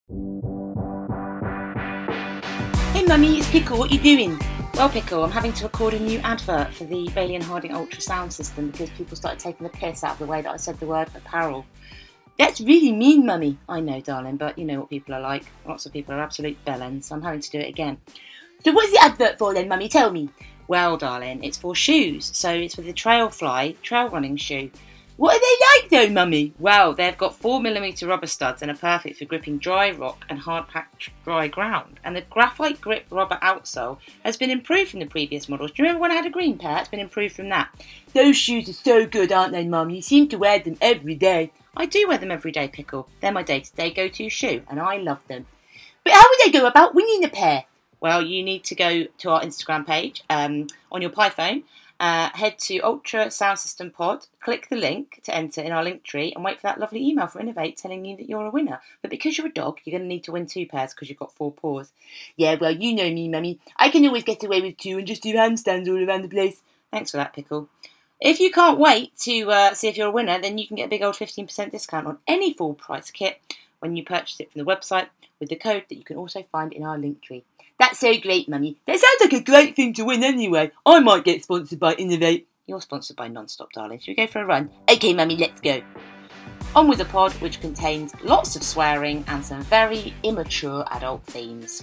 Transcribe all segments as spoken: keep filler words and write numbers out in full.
Hey mummy, it's Pickle, what you doing? Well Pickle, I'm having to record a new advert for the Bailey and Harding Ultra sound system because people started taking the piss out of the way that I said the word apparel. That's really mean, mummy. I know, darling, but you know what people are like. Lots of people are absolute bellends, so I'm having to do it again. So what's the advert for then, mummy? Tell me. Well, darling, it's for shoes. So it's for the Trailfly trail running shoe. What are they like though, mummy? Well, they've got four millimeter rubber studs and are perfect for gripping dry rock and hard-packed dry ground. And the graphite grip rubber outsole has been improved from the previous models. Do you remember when I had a green pair? It's been improved from that. Those shoes are so good, aren't they, mum? You seem to wear them every day. I do wear them every day, Pickle. They're my day-to-day go-to shoe, and I love them. But how would I go about winning a pair? Well, you need to go to our Instagram page um, on your Python. Uh, head to Ultra Sound System Pod, click the link to enter in our link tree, and wait for that lovely email for Innovate telling you that you're a winner. But because you're a dog, you're going to need to win two pairs because you've got four paws. Yeah, well, you know me, mummy. I can always get away with two and just do handstands all around the place. Thanks for that, Pickle. If you can't wait to uh, see if you're a winner, then you can get a big old fifteen percent discount on any full price kit when you purchase it from the website with the code that you can also find in our link tree. That's so great, mummy. That sounds like a great thing to win anyway. I might get sponsored by Innovate. You're sponsored by Nonstop, darling. Should we go for a run? Okay, mummy, let's go. On with the pod, which contains lots of swearing and some very immature adult themes.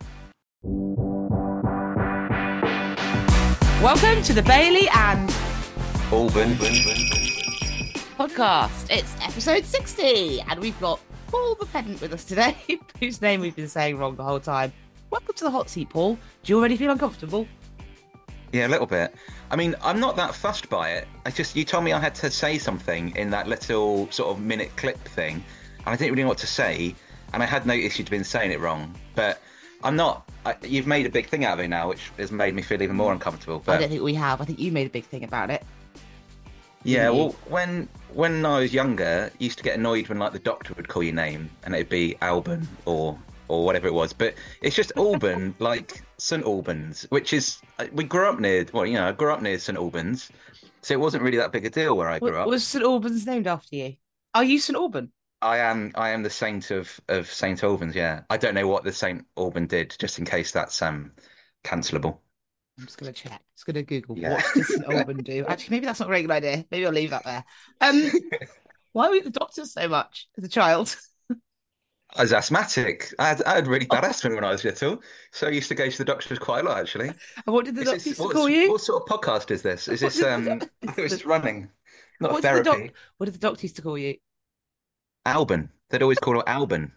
Welcome to the Bailey and Alban podcast. It's episode sixty, and we've got Paul the Pedant with us today, whose name we've been saying wrong the whole time. Welcome to the hot seat, Paul. Do you already feel uncomfortable? Yeah, a little bit. I mean, I'm not that fussed by it. I just, you told me I had to say something in that little sort of minute clip thing, and I didn't really know what to say, and I had noticed you'd been saying it wrong, but I'm not. I, you've made a big thing out of it now, which has made me feel even more uncomfortable. But I don't think we have. I think you made a big thing about it. yeah, well, when when I was younger, I used to get annoyed when like the doctor would call your name, and it'd be Alban or or whatever it was. But it's just Alban, like St Albans, which is, we grew up near, well, you know, I grew up near St Albans, so it wasn't really that big a deal where I grew up. Was St Albans named after you? Are you St Alban? I am I am the saint of, of Saint Albans, yeah. I don't know what the Saint Alban did, just in case that's um cancelable. I'm just going to check. Just going to Google, Yeah. what does St Alban do? Actually, maybe that's not a very good idea. Maybe I'll leave that there. Um, why were you at the doctor so much as a child? I was asthmatic. I had, I had really bad asthma when I was little, so I used to go to the doctors quite a lot, actually. And what did the Is doctor this, used to what's- call you? What sort of podcast is this? Is What this, did the um, doc- I think it's just running, not What did the therapy. doc- What did the doctor used to call you? Alban. They'd always call it Alban.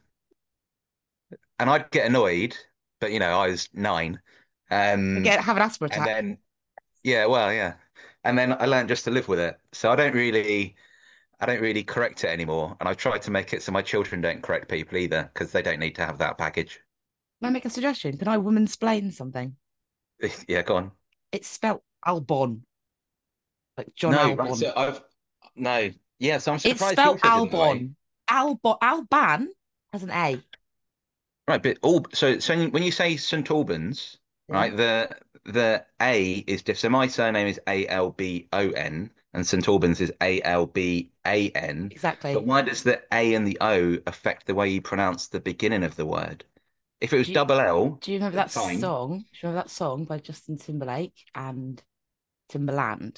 And I'd get annoyed, but, you know, I was nine. Um, Get have an asthma and attack. then, yeah, well, yeah. And then I learned just to live with it. So I don't really, I don't really correct it anymore. And I've tried to make it so my children don't correct people either, because they don't need to have that baggage. Can I make a suggestion? Can I woman-splain something? Yeah, go on. It's spelt Albon, like John No, Albon. right, so I've, no. Yeah, so I'm It's surprised spelled you also did it that way. Albon. Albon. Alban has an A. Right, but all so so when you say Saint Albans, Yeah. right, the the A is diff. So my surname is A L B O N, and Saint Albans is A L B A N. Exactly. But why does the A and the O affect the way you pronounce the beginning of the word? If it was Do you- double L, Do you remember that fine. song? Do you remember that song by Justin Timberlake and Timberland?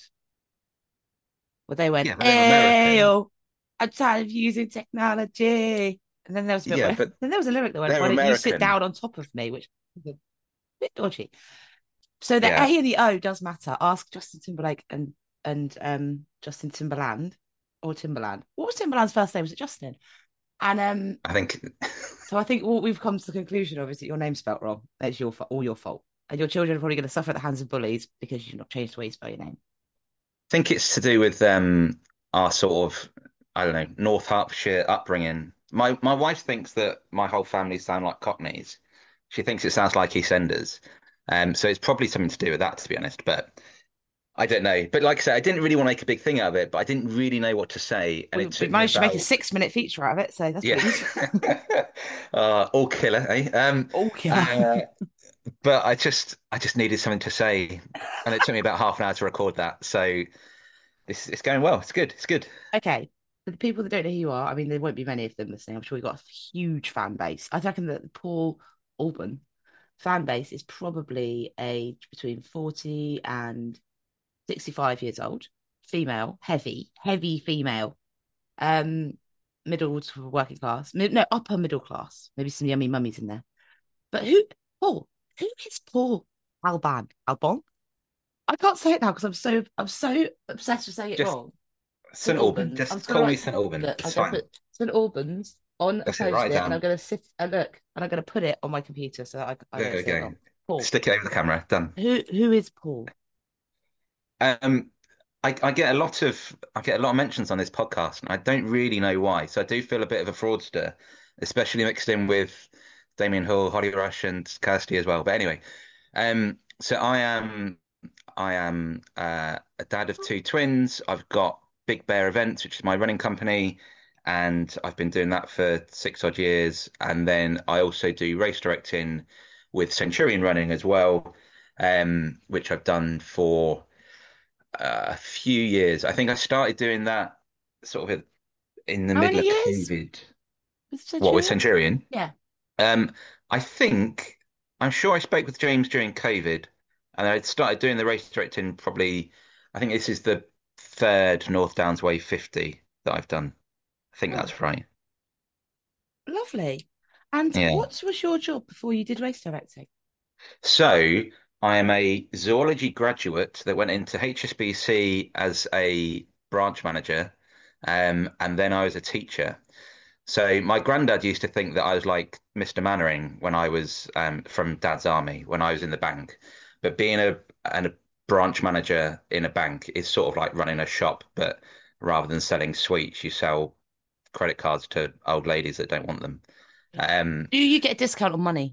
Where they went, Yeah, but they're American. "Ayo, I'm tired of using technology." And then there was a bit Yeah, where, but then there was a lyric that went, they're "Why don't you sit American. down on top of me?" Which was a bit dodgy. So the Yeah. A and the O does matter. Ask Justin Timberlake and and um Justin Timberland or Timberland. What was Timberland's first name? Was it Justin? And um, I think so I think what we've come to the conclusion of is that your name's spelt wrong. It's your all your fault, and your children are probably going to suffer at the hands of bullies because you've not changed the way you spell your name. think it's to do with um our sort of, I don't know, North Hertfordshire upbringing. My my wife thinks that my whole family sound like Cockneys. She thinks it sounds like EastEnders. Um, so it's probably something to do with that, to be honest. But I don't know. But like I said, I didn't really want to make a big thing out of it, but I didn't really know what to say, and We, it we took me managed to make a about six-minute feature out of it, so that's pretty good. yeah, uh, all killer, eh? Um, Okay. uh, but I just I just needed something to say, and it took me about half an hour to record that. So this it's going well. It's good. It's good. Okay. For the people that don't know who you are, I mean, there won't be many of them listening. I'm sure you've got a huge fan base. I reckon that the Paul Alban fan base is probably aged between forty and sixty-five years old, female, heavy, heavy female, um, middle to working class, no, upper middle class, maybe some yummy mummies in there. But who, Paul, who is Paul Alban? Alban? I can't say it now because I'm so I'm so obsessed with saying it Just wrong. Saint Saint Alban. Albans. I'm Just just gonna call me write. Saint Alban. Look, I'm It's gonna fine. put Saint Albans on a That's it. Write it post-it, and I'm down. gonna sit and look, and I'm gonna put it on my computer so that I, I There won't we say it go. wrong. Paul. Stick it over the camera. Done. Who who is Paul? Um, I, I get a lot of I get a lot of mentions on this podcast, and I don't really know why. So I do feel a bit of a fraudster, especially mixed in with Damien Hall, Holly Rush, and Kirsty as well. But anyway, um, so I am I am uh, a dad of two twins. I've got Big Bear Events, which is my running company, and I've been doing that for six odd years. And then I also do race directing with Centurion Running as well, um, which I've done for uh, a few years. I think I started doing that sort of in the How middle many of years COVID. with What with Centurion? Centurion? Yeah. Um, I think I'm sure I spoke with James during COVID, and I started doing the race directing probably. I think this is the third North Downs Way fifty that I've done. I think Oh, that's right. lovely. And Yeah. what was your job before you did race directing? So I am a zoology graduate that went into H S B C as a branch manager, um, and then I was a teacher. So my granddad used to think that I was like mister Mannering when I was um, from Dad's army when I was in the bank. But being a and a branch manager in a bank is sort of like running a shop, but rather than selling sweets, you sell credit cards to old ladies that don't want them. Um, Do you get a discount on money?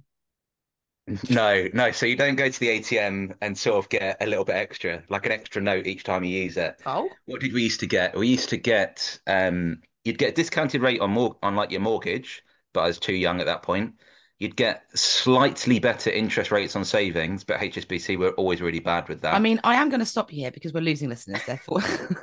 no, no. So you don't go to the A T M and sort of get a little bit extra, like an extra note each time you use it. Oh, What did we used to get? We used to get um you'd get a discounted rate on more on like your mortgage, but I was too young at that point. You'd get slightly better interest rates on savings, but H S B C were always really bad with I that. mean, I am going to stop you here because we're losing listeners. Therefore,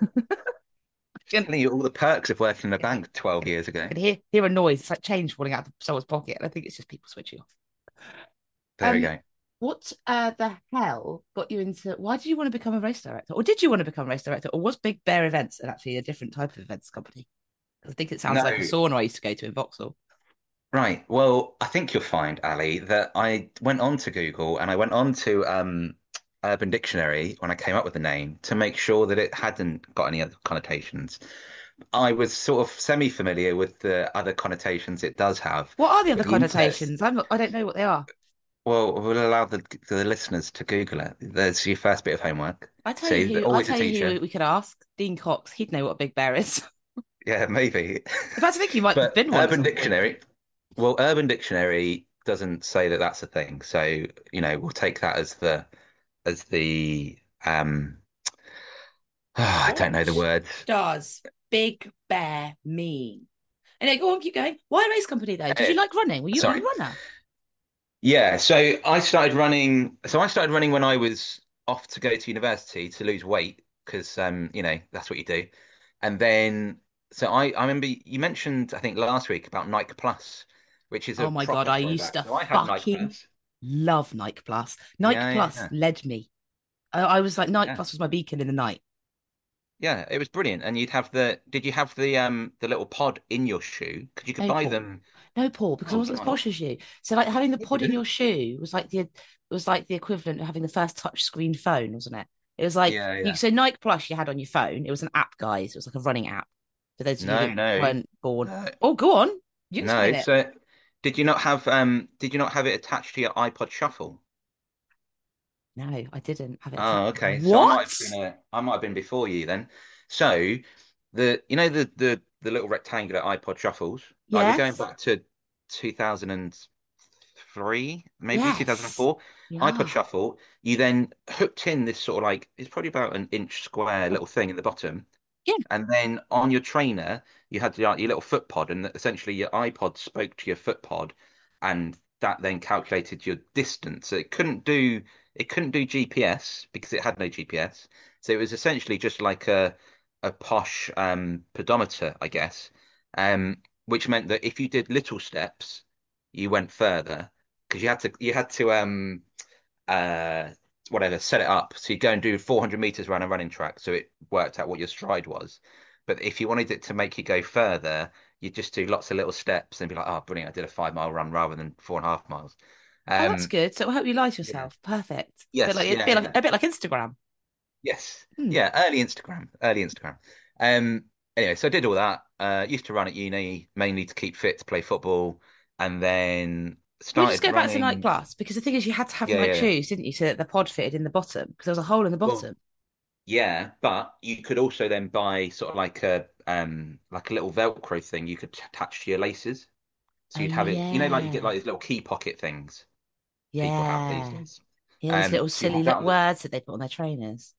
I Telling you all the perks of working in a bank twelve years ago. can hear hear a noise. It's like change falling out of someone's pocket, and I think it's just people switching off. There we Um, go. what uh, the hell got you into? Why did you want to become a race director, or did you want to become a race director, or was Big Bear Events and actually a different type of events company? I think it sounds No, like a sauna I used to go to in Vauxhall. right. Well, I think you'll find, Ali, that I went on to Google and I went on to um, Urban Dictionary when I came up with the name to make sure that it hadn't got any other connotations. I was sort of semi-familiar with the other connotations it does have, What are the other but the internet's, connotations? I'm not, I don't know what they are. well, we'll allow the the listeners to Google it. There's your first bit of homework. I tell you See, who. I always a tell you teacher. who we could ask. Dean Cox. He'd know what a Big Bear is. Yeah, maybe. In fact, I think he might have But been one at Urban some point. Dictionary, well, Urban Dictionary doesn't say that that's a thing. So, you know, we'll take that as the as the um I don't know the What words. does Big Bear mean? Anyway, go on, keep going. Why race company though? Did you Eh, like running? Were you a sorry. runner? Yeah, so I started running so I started running when I was off to go to university to lose weight because um, you know, that's what you do. And then so I I remember you mentioned I think last week about Nike Plus, which is a Oh my God, proper I used throwback. to So I had Nike fucking Plus. love Nike Plus. Nike Yeah, Plus yeah, led me. I, I was like, Nike yeah. Plus was my beacon in the night. Yeah, it was brilliant. And you'd have the did you have the um the little pod in your shoe? Because you could No, buy Paul. them. No, Paul, because I Oh, wasn't go as on. posh as you. So like having the You pod in didn't? your shoe was like the was like the equivalent of having the first touch screen phone, wasn't it? It was like Yeah, you yeah. so Nike Plus you had on your phone. It was an app, guys. It was like a running app for those of you No, that no. weren't born. No. Oh, go on. You can explain No. it. So did you not have um did you not have it attached to your iPod Shuffle? No, I didn't have it. Oh, okay. So I might What? have been a, I might have been before you then. So the you know the the the little rectangular iPod shuffles, like we're going Yes. back to two thousand three, maybe Yes. two thousand four, iPod Yeah. Shuffle, you then hooked in this sort of like it's probably about an inch square little thing in the bottom. Yeah. And then on your trainer, you had your, your little foot pod, and essentially your iPod spoke to your foot pod, and that then calculated your distance. So it couldn't do it couldn't do G P S because it had no G P S. So it was essentially just like a a posh um pedometer, I guess, um, which meant that if you did little steps, you went further because you had to you had to um uh whatever set it up. So you go and do four hundred meters around a running track, so it worked out what your stride was. But if you wanted it to make you go further, you just do lots of little steps and be like, oh, brilliant, I did a five mile run rather than four and a half miles. Oh, that's Um, good. So it'll help you lie to yeah. yourself. Perfect. Bit Yes, like a yeah, bit like yeah. a bit like Instagram. Yes. Hmm. Yeah, early Instagram, early Instagram. Um, anyway, so I did all that. Uh, used to run at uni mainly to keep fit to play football, and then Can we just started go back to Nike running. Plus? Because the thing is, you had to have Yeah, Nike yeah, yeah. shoes, didn't you, so that the pod fitted in the bottom because there was a hole in the Well, bottom. yeah, but you could also then buy sort of like a um like a little Velcro thing you could attach to your laces. So Oh you'd have it, you know, like you get yeah, like these little key pocket things people have these yeah, days. yeah. Those Um, little so you silly have that little on the words that they put on their trainers.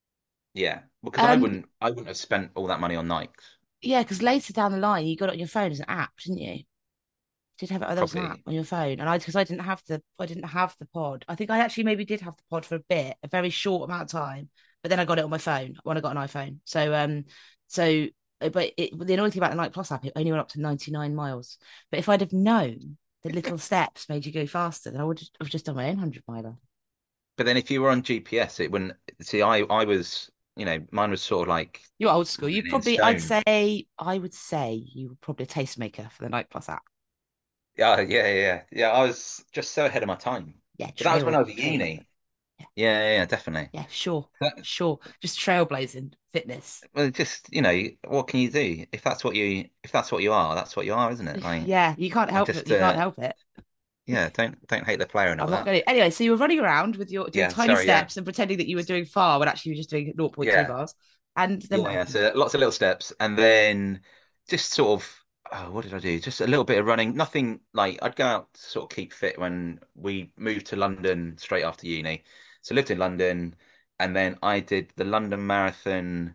yeah, because I Um, wouldn't I wouldn't have spent all that money on Nikes, yeah, because later down the line, you got it on your phone as an app, didn't you? Did have it? Oh, there was an app probably. on your phone, and I because I didn't have the I didn't have the pod. I think I actually maybe did have the pod for a bit, a very short amount of time, but then I got it on my phone when I got an iPhone. So um, so uh, but it, the annoying thing about the Nike Plus app, it only went up to ninety-nine miles. But if I'd have known the little steps made you go faster, then I would have just done my own hundred miler. But then if you were on G P S, it wouldn't. See, I I was, you know, mine was sort of like You're old school. You written in probably, I'd stone. say, I would say you were probably a tastemaker for the Nike Plus app. Yeah, yeah, yeah, yeah. Yeah, I was just so ahead of my time. Yeah, But that was when trail I was at trailblazer. uni. Yeah, Yeah, yeah, yeah, definitely. yeah, sure, That, sure. Just trailblazing fitness. well, just, you know, what can you do? If that's what you if that's what you are, that's what you are, isn't it? Like, Yeah, you can't I help it. just You can't uh help it. yeah, don't don't hate the player and all I'm not that. going to. Anyway, so you were running around with your doing Yeah, tiny sorry, yeah. steps and pretending that you were doing far when actually you were just doing zero point 0.2 Yeah. bars. And then Yeah, what yeah. happened? So lots of little steps, and then just sort of, oh, what did I do? Just a little bit of running. Nothing like I'd go out to sort of keep fit when we moved to London straight after uni. So lived in London, and then I did the London Marathon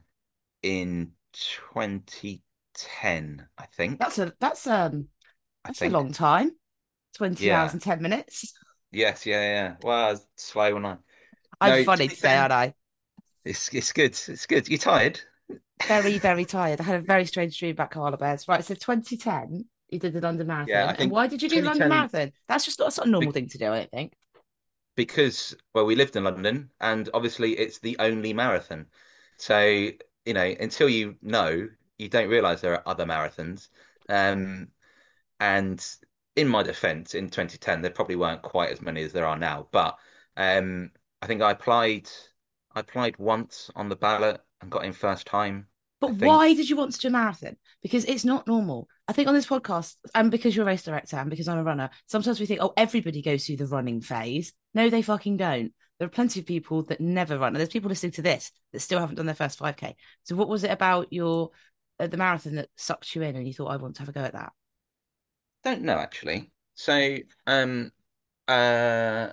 in twenty ten, I think. That's a that's um I that's a think. long time. twenty hours Yeah. and ten minutes. Yes. Yeah. Yeah. Well, I was slow when I. I'm No, funny today, aren't twenty ten. I? It's it's good. It's good. You tired? Very, very tired. I had a very strange dream about koala bears. Right, so twenty ten, you did the London Yeah. I Marathon. And think why did you do the London twenty ten. Marathon? That's just not, that's not a normal thing to do, I don't think. Because well we lived in London and obviously it's the only marathon, so you know until you know you don't realize there are other marathons. um and in my defense, in twenty ten there probably weren't quite as many as there are now, but um I think I applied I applied once on the ballot and got in first time, I But why think. did you want to do a marathon? Because it's not normal. I think on this podcast, and because you're a race director and because I'm a runner, sometimes we think, oh, everybody goes through the running phase. No, they fucking don't. There are plenty of people that never run. And there's people listening to this that still haven't done their first five K. So what was it about your uh, the marathon that sucked you in and you thought, I want to have a go at that? Don't know actually. So um uh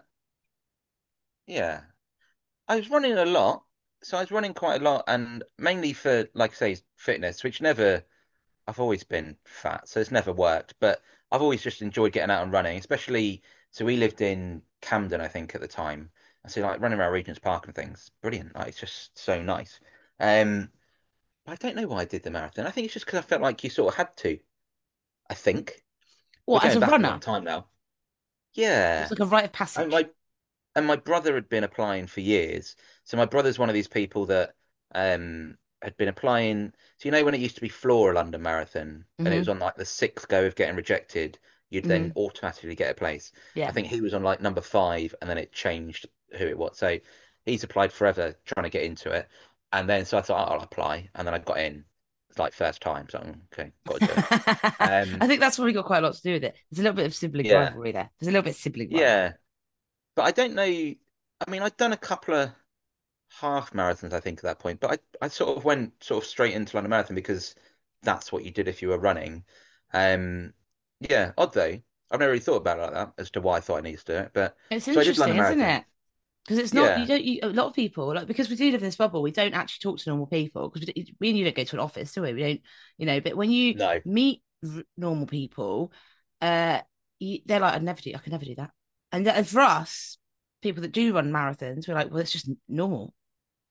yeah, I was running a lot. So I was running quite a lot and mainly for, like I say, fitness, which never, I've always been fat, so it's never worked. But I've always just enjoyed getting out and running, especially. So we lived in Camden, I think, at the time. And so like running around Regent's Park and things, brilliant. Like it's just so nice. Um, I don't know why I did the marathon. I think it's just because I felt like you sort of had to. I think we're What, as going a back a runner? long time now. It was Yeah. like a rite of And passage. my and my brother had been applying for years. So my brother's one of these people that um had been applying. So you know when it used to be Flora London Marathon and it was Hmm. on like the sixth go of getting rejected, you'd then Hmm. automatically get a place. I Yeah. think he was on like number five and then it changed who it was. So he's applied forever trying to get into it. And then so I thought, "Oh, I'll apply." And then I got in. It's like first time. So "Mm, okay, got to do it." I Um think that's probably got quite a lot to do with it. There's a little bit of sibling yeah. rivalry there. There's a little bit of sibling rivalry. Yeah. But I don't know. I mean, I'd done a couple of half marathons, I think, at that point. But I, I sort of went sort of straight into London Marathon because that's what you did if you were running. Um, yeah, odd though. I've never really thought about it like that as to why I thought I needed to do it. But It's so I did interesting, London isn't Marathon. it? Because it's not you Yeah, don't you, a lot of people like because we do live in this bubble we don't actually talk to normal people because we, we and you don't go to an office do we we don't you know but when you no, meet r- normal people uh you, they're like I'd never do I could never do that and, th- and for us people that do run marathons we're like well it's just normal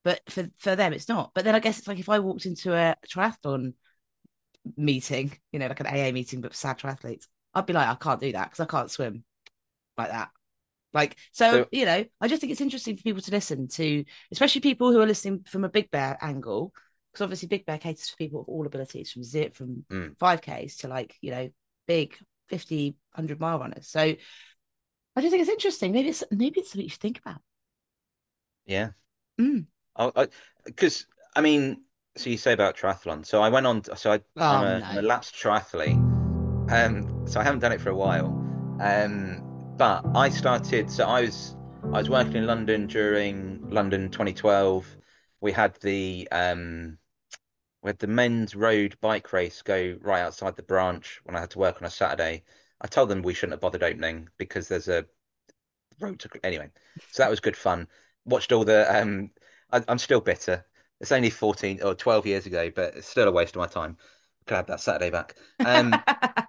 but for for them it's not. But then I guess it's like if I walked into a triathlon meeting, you know, like an A A meeting, but for sad triathletes, I'd be like, I can't do that because I can't swim like that. Like, so, So you know, I just think it's interesting for people to listen to, especially people who are listening from a Big Bear angle, because obviously Big Bear caters for people of all abilities, from zero, from mm, five Ks to like, you know, big fifty, one hundred mile runners. So I just think it's interesting. Maybe it's maybe it's something you should think about. yeah. Mm. I, because I, I mean, so you say about triathlon. So I went on. So I, I'm Oh a, I'm a no. lapsed triathlete. Um, so I haven't done it for a while. Um, but I started. So I was I was working in London during London twenty twelve. We had the um we had the men's road bike race go right outside the branch when I had to work on a Saturday. I told them we shouldn't have bothered opening because there's a road to anyway. So that was good fun. Watched all the um I, I'm still bitter. It's only fourteen or twelve years ago, but it's still a waste of my time. Could have that Saturday back. Um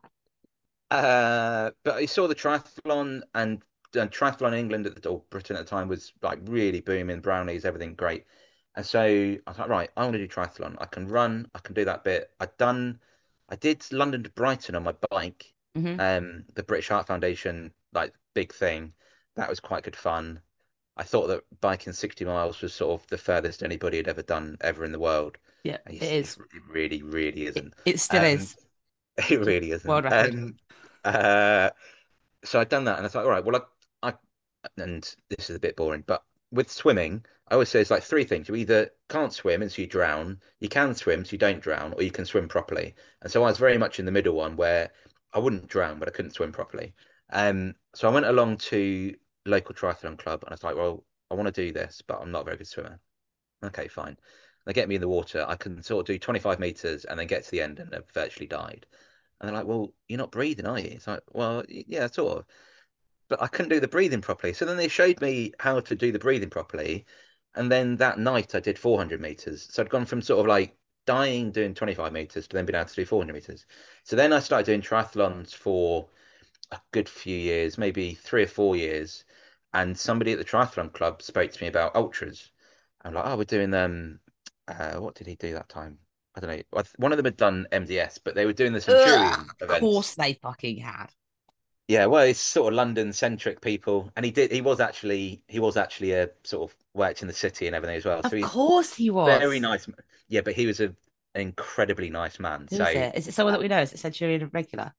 uh but I saw the triathlon and uh, triathlon in England at the or Britain at the time was like really booming, brownies, everything great. And so I was like, right, I want to do triathlon. I can run, I can do that bit. I'd done I did London to Brighton on my bike, hmm um, the British Heart Foundation, like big thing. That was quite good fun. I thought that biking sixty miles was sort of the furthest anybody had ever done ever in the world. Yeah, And it it's, it's, is. it really, really It, isn't. it still Um, is. it really World isn't. record. Um, uh, so I'd done that, and I thought, all right, well, I, I, and this is a bit boring, but with swimming, I always say it's like three things. You either can't swim and so you drown, you can swim so you don't drown, or you can swim properly. And so I was very much in the middle one where I wouldn't drown, but I couldn't swim properly. Um, so I went along to local triathlon club, and I was like, well, I want to do this, but I'm not a very good swimmer. Okay, fine. They get me in the water. I can sort of do twenty-five meters and then get to the end and have virtually died. And they're like, well, you're not breathing, are you? It's like, well, yeah, sort of, but I couldn't do the breathing properly. So then they showed me how to do the breathing properly. And then that night I did four hundred meters. So I'd gone from sort of like dying doing twenty-five meters to then being able to do four hundred meters. So then I started doing triathlons for a good few years, maybe three or four years. And somebody at the triathlon club spoke to me about ultras. I'm like, oh, we're doing them. Uh, what did he do that time? I don't know. One of them had done M D S, but they were doing the Ugh, Centurion of events. course they fucking had. Yeah, well, it's sort of London centric people, and he did. He was actually he was actually a sort of worked in the city and everything as well. So Of he's course he very was. nice. Yeah, but he was a, an incredibly nice man. Who is So it? Is it someone uh, that we know? Is it Centurion Regular?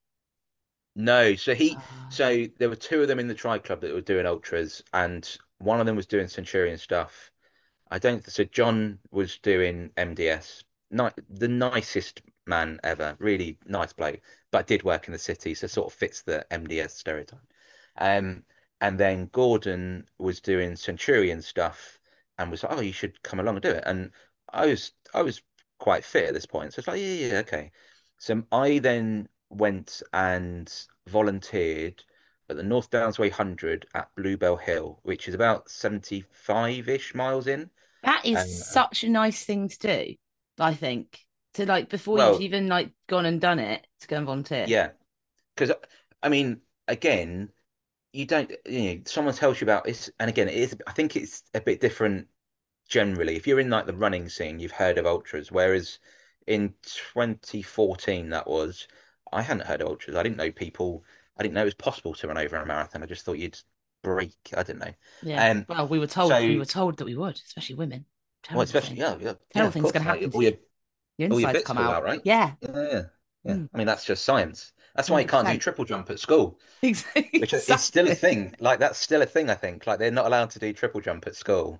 no, so he Uh, so there were two of them in the Tri Club that were doing ultras, and one of them was doing Centurion stuff. I don't. So John was doing M D S. Ni the nicest man ever. Really nice bloke, but did work in the city, so sort of fits the M D S stereotype. Um, and then Gordon was doing Centurion stuff and was like, "Oh, you should come along and do it." And I was I was quite fit at this point, so it's like, "Yeah, yeah, yeah, okay." So I then went and volunteered at the North Downs Way one hundred at Bluebell Hill, which is about seventy-five-ish miles in. that is Um, such a nice thing to do, I think. To like before you've well, even like gone and done it to go and volunteer. yeah, because I mean, again, you don't, you know, someone tells you about this, and again, it is, I think it's a bit different generally. If you're in like the running scene, you've heard of ultras, whereas in twenty fourteen, that was, I hadn't heard of ultras. I didn't know people, I didn't know it was possible to run over a marathon. I just thought you'd break, I didn't know. Yeah. Um, Well, we were told we so, were told that we would, especially women. well, Terrible especially, thing. yeah, yeah, yeah, Terrible of thing's course, gonna like happen to all you. your Your all your insides bits come fall out. out, right? Yeah. Yeah, yeah, yeah. Mm, I mean, that's just science. That's why you can't do one hundred percent. triple jump at school, which is still a Exactly. thing. Like that's still a thing, I think. Like they're not allowed to do triple jump at school.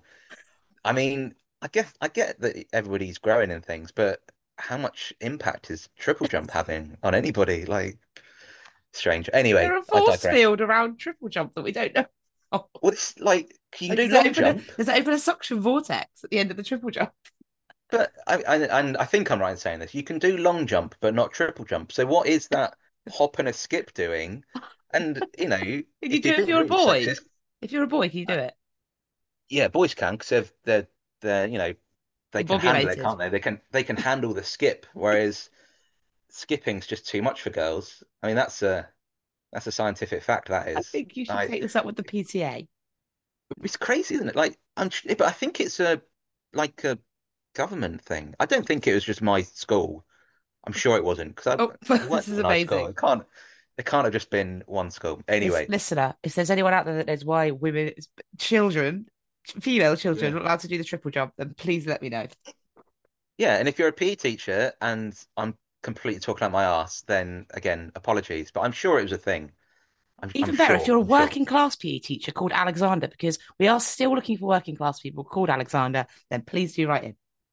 I mean, I guess I get that everybody's growing in things, but how much impact is triple jump having on anybody? Like strange. Anyway, There's a I force digress. field around triple jump that we don't know. Oh, Well, it's like you can like, do does it long open a jump, does it open a suction vortex at the end of the triple jump? but I, I and I think I'm right in saying this. You can do long jump, but not triple jump. So what is that hop and a skip doing? And you know, Can you if do you're it if being you're a really boy? sexist, If you're a boy, can you do uh, it? yeah, boys can because they're they're they're you know they You're can handle it, bobulated. can't they? They can they can handle the skip, whereas skipping's just too much for girls. I mean, that's a that's a scientific fact. That I is, think you should I take this up with the P T A. it's crazy, isn't it? Like, I'm, but I think it's a like a government thing? I don't think it was just my school. I'm sure it wasn't because Oh, I it this weren't is a nice school. amazing. It can't it can't have just been one school. This Anyway, listener, if there's anyone out there that knows why women, children, female children yeah. are allowed to do the triple jump, then please let me know. Yeah, and if you're a P E teacher and I'm completely talking out my ass, then again, apologies. But I'm sure it was a thing. I'm I'm Even better, if sure. you're a I'm sure. working class P E teacher called Alexander, because we are still looking for working class people called Alexander, then please do write in.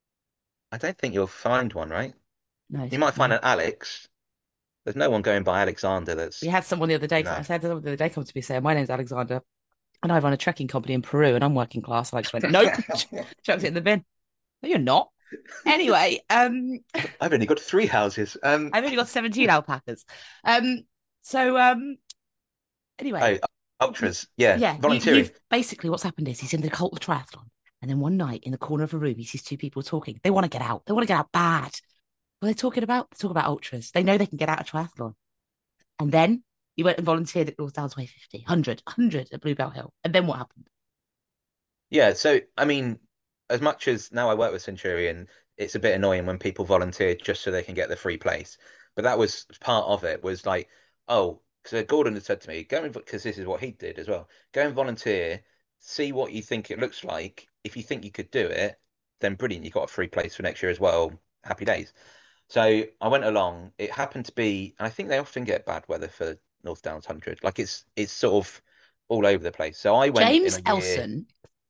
I don't think you'll find one, right? No, You it's- might find no. an Alex. There's no one going by Alexander We that's had someone the other day. I no. said someone the other day come to me saying, "My name's Alexander, and I run a trekking company in Peru, and I'm working class." And I just went, "Nope," chucked it in the bin. No, you're not. Anyway, um, I've only got three houses. Um, I've only got seventeen alpacas. Um, so um, anyway, oh, ultras. Yeah, yeah, you, volunteering. you've basically what's happened is he's in the cult of triathlon, and then one night in the corner of a room, he sees two people talking. They want to get out. They want to get out bad. What are they talking about? They talk about ultras. They know they can get out of triathlon. And then he went and volunteered at North Downs Way fifty, one hundred, one hundred at Bluebell Hill. And then what happened? Yeah, so I mean, as much as now I work with Centurion, it's a bit annoying when people volunteer just so they can get the free place. But that was part of it was like, oh, so Gordon had said to me, go and because this is what he did as well. Go and volunteer, see what you think it looks like. If you think you could do it, then brilliant, you got a free place for next year as well. Happy days. So I went along. It happened to be, and I think they often get bad weather for North Downs one hundred. Like it's it's sort of all over the place. So I went in James a year. Elson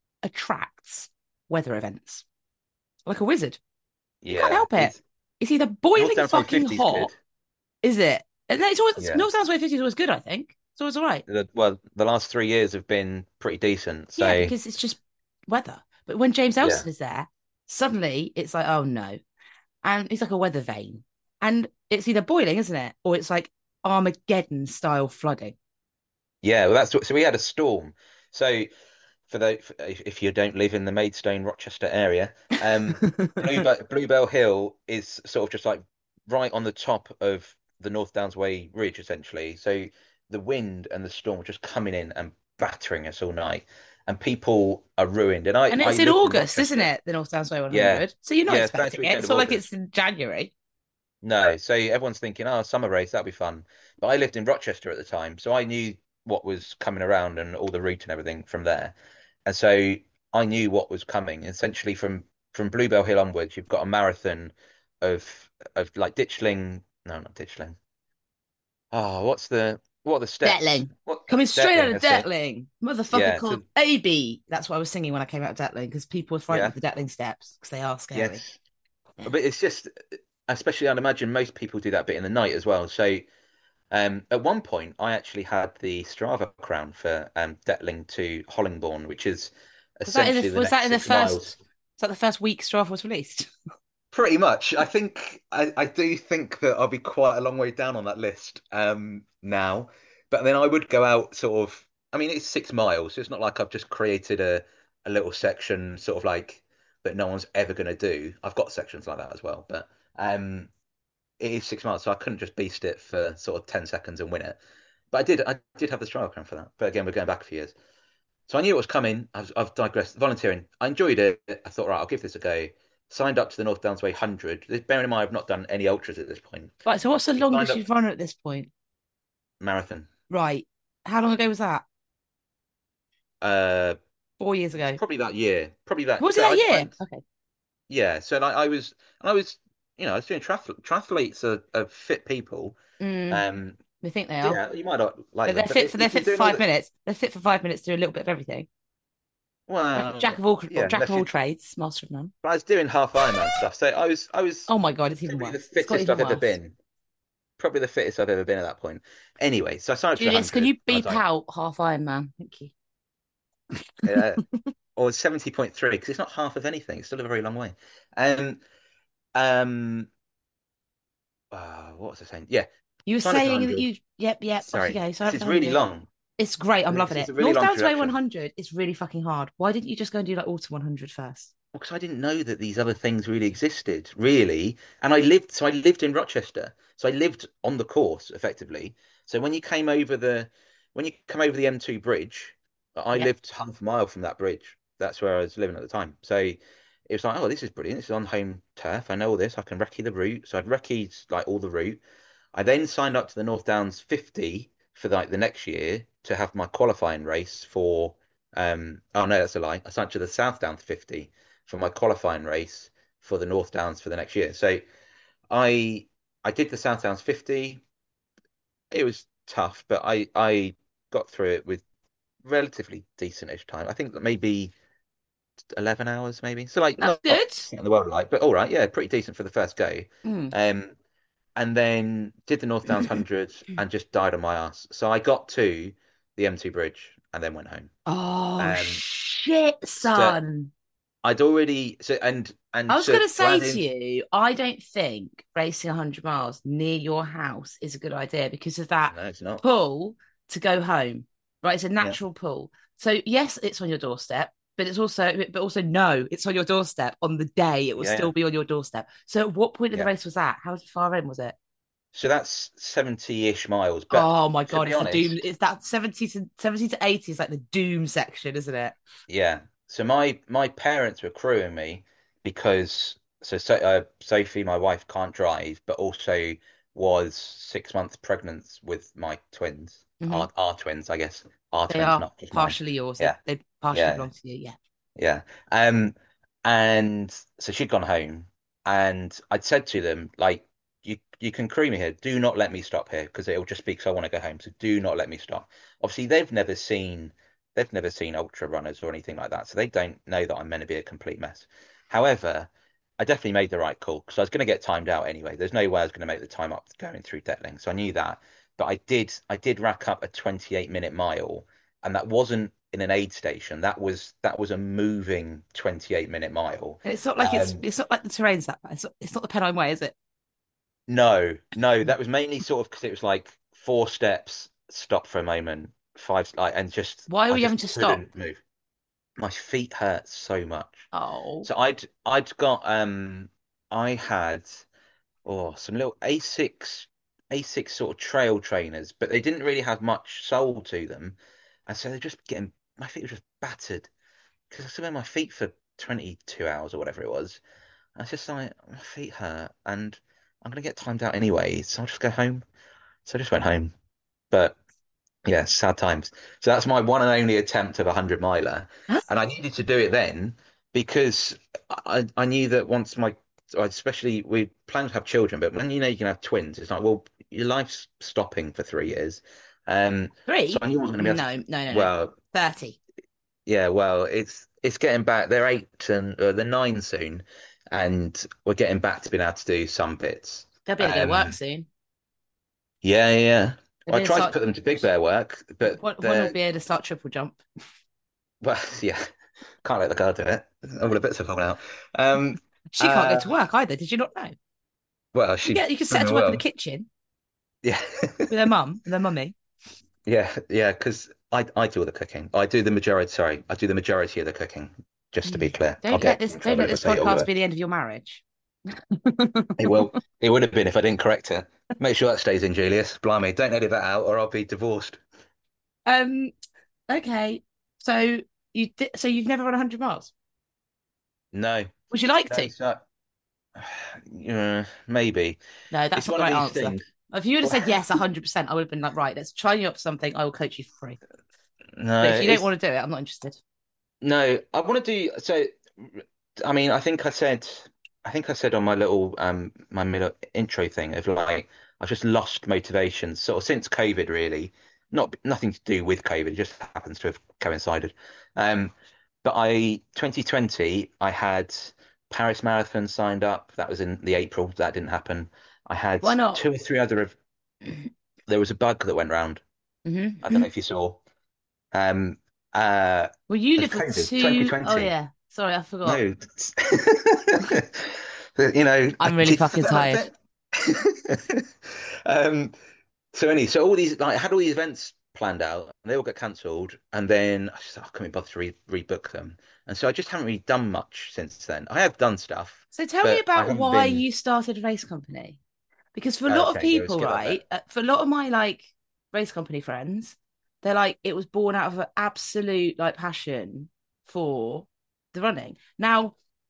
attracts weather events like a wizard. You can't Yeah, help it. it's It's either North boiling Downs Way fucking fifty is hot, good. is it? And then it's always Yeah. North Downs Way fifty is always good, I think. It's always all right. The, well, the last three years have been pretty decent. Yeah, So because it's just weather. But when James yeah, Elson is there, suddenly it's like, oh no. And it's like a weather vane. And it's either boiling, isn't it? Or it's like Armageddon style flooding. yeah. Well, that's what. So we had a storm. So for the for, if if you don't live in the Maidstone, Rochester area, um, Bluebell, Bluebell Hill is sort of just like right on the top of the North Downs Way Ridge, essentially. So the wind and the storm were just coming in and battering us all night, and people are ruined. And I And I it's in lived in August, isn't Rochester. it? The North Downs Way Yeah, one hundred. So you're not yeah, first expecting it. weekend It's of not like it's August. in January. No, so everyone's thinking, oh, summer race, that'll be fun. But I lived in Rochester at the time, so I knew what was coming around and all the route and everything from there. And so I knew what was coming. Essentially, from from Bluebell Hill onwards, you've got a marathon of of like Ditchling. No, not Ditchling. Oh, what's the what are the steps? Detling. What Coming straight out Detling? of That's it. Detling. Motherfucker Yeah, called so A B. That's what I was singing when I came out of Detling because people were frightened yeah, of the Detling steps because they are scary. yes. Yeah. But it's just, especially I'd imagine most people do that bit in the night as well. So Um, at one point, I actually had the Strava crown for um, Detling to Hollingbourne, which is Was that in essentially the the was that next in the six miles. first was that the first week Strava was released? Pretty much. I think I, I do think that I'll be quite a long way down on that list um, now. But then I would go out sort of, I mean, it's six miles, so it's not like I've just created a, a little section sort of like that no one's ever going to do. I've got sections like that as well, but um, it is six miles, so I couldn't just beast it for sort of ten seconds and win it. But I did, I did have the trial crown for that. But again, we're going back a few years. So I knew it was coming. I've, I've digressed. Volunteering. I enjoyed it. I thought, right, I'll give this a go. Signed up to the North Downs Way one hundred. Bearing in mind, I've not done any ultras at this point. Right, so what's the So signed longest up you've run at this point? marathon. Right. How long ago was that? Uh, Four years ago. Probably that year. Probably that. Was it So that I, year? I Okay. yeah. So like I was, and I was, you know, I was doing triath triathletes are, are fit people. Mm, Um, they think they so are. yeah, you might not like But they're them, but fit for they're if you're fit for doing all five the, minutes. They're fit for five minutes to do a little bit of everything. Jack, jack well, of all yeah, jack of unless all you. trades, master of none. But I was doing half Ironman stuff, so I was I was Oh my god, it's even probably the worse. It's got fittest even I've ever worse. been. Probably the fittest I've ever been at that point. Anyway, so I signed up to the Julius, can hundred. you I was beep like, out half Iron Man? Thank you. uh, or seventy point three because it's not half of anything. It's still a very long way. Um, um, uh, what was I saying? Yeah, You were signed up to the saying that hundred. you, yep, yep, off you Sorry, go. Sign this up for is really one hundred. long. It's great. I'm This loving is it. a really North long Downs Way introduction. one hundred is really fucking hard. Why didn't you just go and do like Autumn one hundred first? Well, because I didn't know that these other things really existed, really. And I lived, so I lived in Rochester. So I lived on the course effectively. So when you came over the, when you come over the M two bridge, I Yep. lived half a mile from that bridge. That's where I was living at the time. So it was like, oh, this is brilliant. This is on home turf. I know all this. I can recce the route. So I'd recce like all the route. I then signed up to the North Downs fifty for like the next year to have my qualifying race for. Um, oh no, that's a lie. I signed up to the South Downs fifty for my qualifying race for the North Downs for the next year. So I I did the South Downs fifty. It was tough, but I I got through it with relatively decentish time. I think that maybe eleven hours, maybe. So like That's not, not good. in the world like, but all right, yeah, pretty decent for the first go. Mm. Um, and then did the North Downs one hundred and just died on my ass. So I got to the M two bridge and then went home. Oh Um, shit, so son. I'd already so and I and was to going to to say add to in, you, I don't think racing one hundred miles near your house is a good idea because of that no, it's not. pull to go home, right? It's a Yeah, natural pull. So yes, it's on your doorstep, but it's also, but also no, it's on your doorstep on the day. It will yeah, yeah, still be on your doorstep. So at what point of the yeah. race was that? How far in was it? So that's seventy-ish miles. But Oh my to God, be it's the doom. honest, It's that seventy to seventy to eighty is like the doom section, isn't it? yeah. So my my parents were crewing me because so, so uh, Sophie, my wife, can't drive, but also was six months pregnant with my twins, Hmm. our our twins, I guess, our They twins, are not just mine. partially yours. They Yeah, they partially yeah, belong to you. Yeah. yeah. Um, and so she'd gone home, and I'd said to them, like, you you can crew me here. Do not let me stop here because it'll just be because I want to go home. So do not let me stop. Obviously, they've never seen they've never seen ultra runners or anything like that, so they don't know that I'm meant to be a complete mess. However, I definitely made the right call because I was going to get timed out anyway. There's no way I was going to make the time up going through Detling, so I knew that. But I did I did rack up a twenty-eight minute mile, and that wasn't in an aid station. That was that was a moving twenty-eight minute mile. And it's not like it's Um, it's not like the terrain's that bad. It's not, it's not the Pennine Way, is it? no, no, that was mainly sort of because it was like four steps, stop for a moment, five, like, and just Why were I you having just to stop? couldn't move. My feet hurt so much. Oh, So I'd I'd got um I had oh some little Asics Asics sort of trail trainers, but they didn't really have much sole to them, and so they're just getting my feet were just battered because I stood on my feet for twenty-two hours or whatever it was. I was just like, my feet hurt and I'm gonna get timed out anyway, so I'll just go home. So I just went home. But yeah, sad times. So that's my one and only attempt of a hundred miler. huh? And I needed to do it then because I, I knew that once my, especially we plan to have children, but when you know you can have twins, it's like, well, your life's stopping for three years. Um, so Three? I knew I wasn't going to be able No, to, no, no, no. well, thirty. yeah, well, it's it's getting back. They're eight and uh, they're nine soon, and we're getting back to being able to do some bits. They'll be able to go to work Um, soon. yeah, yeah. yeah. They'll Well, be I able to tried to start. put them to Big Bear work, but One, one will they're be able to start triple jump. well, yeah, can't let the girl do it. All the bits are falling out. Um, She can't go uh, to work either. Did you not know? well, You she get you can set her very to work in the well. kitchen Yeah, with her mum, with her mummy. yeah, yeah. Because I I do all the cooking. I do the majority. Sorry, I do the majority of the cooking. Just to be Mm. clear, I'll Don't let get this in don't trouble let if I this say it all the podcast way. be the end of your marriage. It will. It would have been if I didn't correct her. Make sure that stays in, Julius. Blimey, don't edit that out, or I'll be divorced. Um. Okay. So you did. So you've never run one hundred miles. No, Would you like no. to? So, yeah, maybe No, that's it's not the one of right these answer. things. If you would have said yes, one hundred percent, I would have been like, right, let's try you up for something. I will coach you for free. But No, if you don't it's want to do it, I'm not interested. no. I want to do so. I mean, I think I said, I think I said on my little um my middle intro thing of like I've just lost motivation sort of since COVID really. Not nothing to do with COVID, it just happens to have coincided. Um, but I twenty twenty I had Paris Marathon signed up. That was in the April. That didn't happen. I had Why not? two or three other of there was a bug that went round. I don't Hmm. know if you saw. Um, uh, Well, you of live with COVID two oh twenty twenty. yeah. Sorry, I forgot. No, you know, I I'm really did fucking forget about tired. that. Um, so anyway, so all these like I had all these events planned out, and they all got cancelled, and then I just thought, I couldn't be bothered to re rebook them, and so I just haven't really done much since then. I have done stuff, So tell me but I about haven't why been. you started a race company. Because for a lot of Okay, yeah, let's people, get that right, back. uh, for a lot of my like race company friends, they're like, it was born out of an absolute like passion for the running. Now,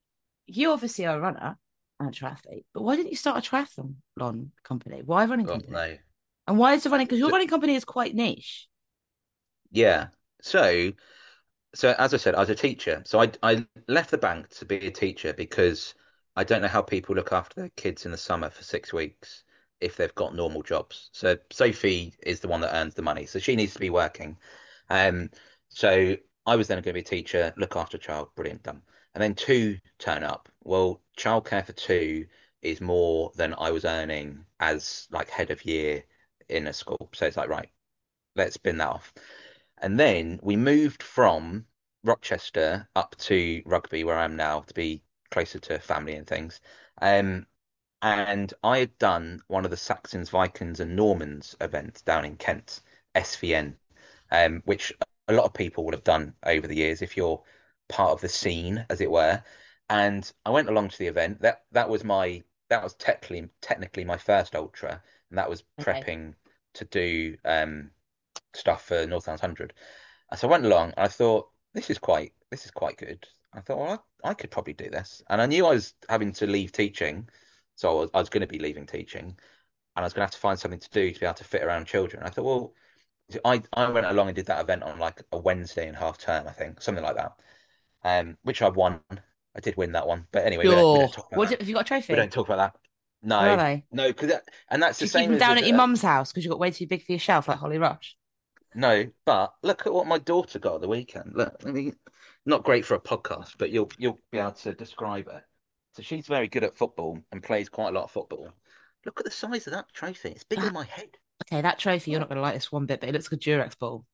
you obviously are a runner and a triathlete, but why didn't you start a triathlon company? Why a running Well, company? no. And why is the running? Because your So, running company is quite niche. yeah. So, so as I said, I was a teacher. So I I left the bank to be a teacher because I don't know how people look after their kids in the summer for six weeks if they've got normal jobs. So Sophie is the one that earns the money, so she needs to be working. Um, so I was then going to be a teacher, look after a child, brilliant, done. And then two turn up. Well, childcare for two is more than I was earning as like head of year in a school. So it's like, right, let's spin that off. And then we moved from Rochester up to Rugby, where I am now, to be closer to family and things. Um, and I had done one of the Saxons, Vikings, and Normans events down in Kent, S V N, um, which a lot of people would have done over the years if you're part of the scene, as it were. And I went along to the event. That that was my that was technically technically my first ultra, and that was Okay. prepping to do um, stuff for Northlands one hundred. And so I went along and I thought, this is quite this is quite good. I thought, well, I, I could probably do this. And I knew I was having to leave teaching, so I was, I was going to be leaving teaching, and I was going to have to find something to do to be able to fit around children. I thought, well, I, I went along and did that event on like a Wednesday in half term, I think, something like that. Um, which I won. I did win that one. But anyway, we don't we don't Sure. talk about What that. have you got a We trophy? don't talk about that. Where are No, they? no, because that, and that's Do the you keep same them as down at a, your a mum's house because you got way too big for your shelf, like Holly Rush? no. But look at what my daughter got at the weekend. Look, I mean, not great for a podcast, but you'll you'll be able to describe it. So she's very good at football and plays quite a lot of football. Look at the size of that trophy. It's bigger That than my head. okay, that trophy, you're not What? going to like this one bit, but it looks like a Durex ball.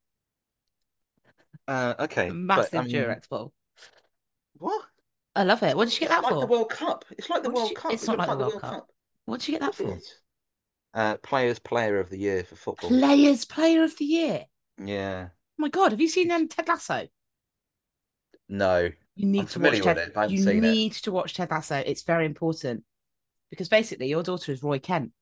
Uh, A okay, but I massive mean, Durex ball. what? I love it. What did you get It's that like the for? World Cup. It's like the What did World you? Cup. It's It not looks like the like the World World Cup. Cup. What did you get Of that course it for? is. Uh, Players Player of the Year for football. Players Player of the Year. Yeah. Oh my God, have you seen It's them Ted Lasso? no. You I'm need to watch familiar with Ted. it, but I haven't You seen it. need to watch Ted Lasso. It's very important because basically your daughter is Roy Kent.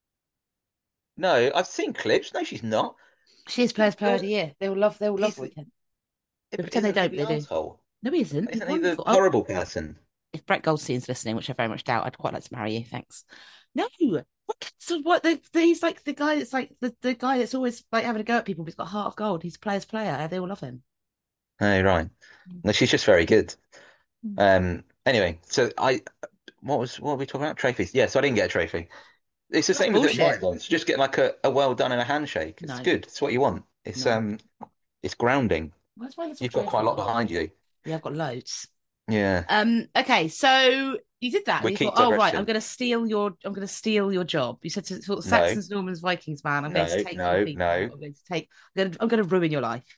No, I've seen clips. No, she's not. She is Players Player of Yours, the Year. They will love. They will love he's Roy the, Kent. They but pretend they isn't he don't, the but they do. asshole? No, he isn't. He's Isn't he the wonderful. Oh, horrible person? if Brett Goldstein's listening, which I very much doubt, I'd quite like to marry you. Thanks. No, what? So what? The, the, he's like the guy that's like the, the guy that's always like having a go at people. But he's got a heart of gold. He's Players Player. They all love him. Oh, right. No, she's just very good. Mm. Um. Anyway, so I, what was what were we talking about? Trophies. Yeah, so I didn't get a trophy. It's the That's same with the bullshit. mine ones. Just get like a, a well done and a handshake. It's No, good. It's what you want. It's no. um, it's grounding. Where's my little You've got quite trophy a lot gone? behind you. Yeah, I've got loads. Yeah. Um. Okay, so you did that, and We you thought, keep oh right, I'm digressing. going to steal your, I'm going to steal your job. You said to sort of No, Saxons, Normans, Vikings, man. I'm going to no, take your no, people. no, I'm going to take. I'm going to, I'm going to ruin your life.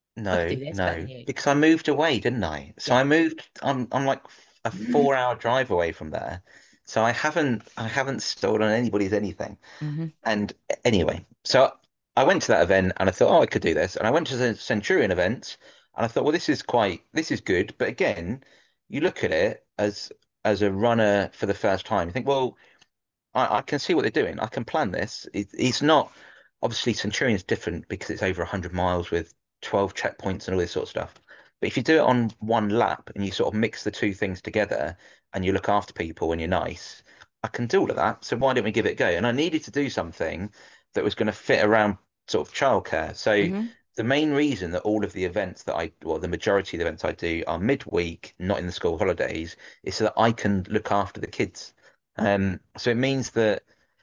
I could no, do this better no. than you. Because I moved away, didn't I? So Yeah. I moved. I'm I'm like a four hour drive away from there. So I haven't I haven't stolen anybody's anything. hmm And anyway, so I went to that event and I thought, oh, I could do this. And I went to the Centurion event and I thought, well, this is quite this is good. But again, you look at it as as a runner for the first time, you think, well, I, I can see what they're doing. I can plan this. It, it's not obviously Centurion's different because it's over one hundred miles with twelve checkpoints and all this sort of stuff. But if you do it on one lap and you sort of mix the two things together and you look after people and you're nice, I can do all of that. So why don't we give it a go? And I needed to do something that was going to fit around sort of childcare. So hmm the main reason that all of the events that I, well, the majority of the events I do are midweek, not in the school holidays, is so that I can look after the kids. Um, so it means that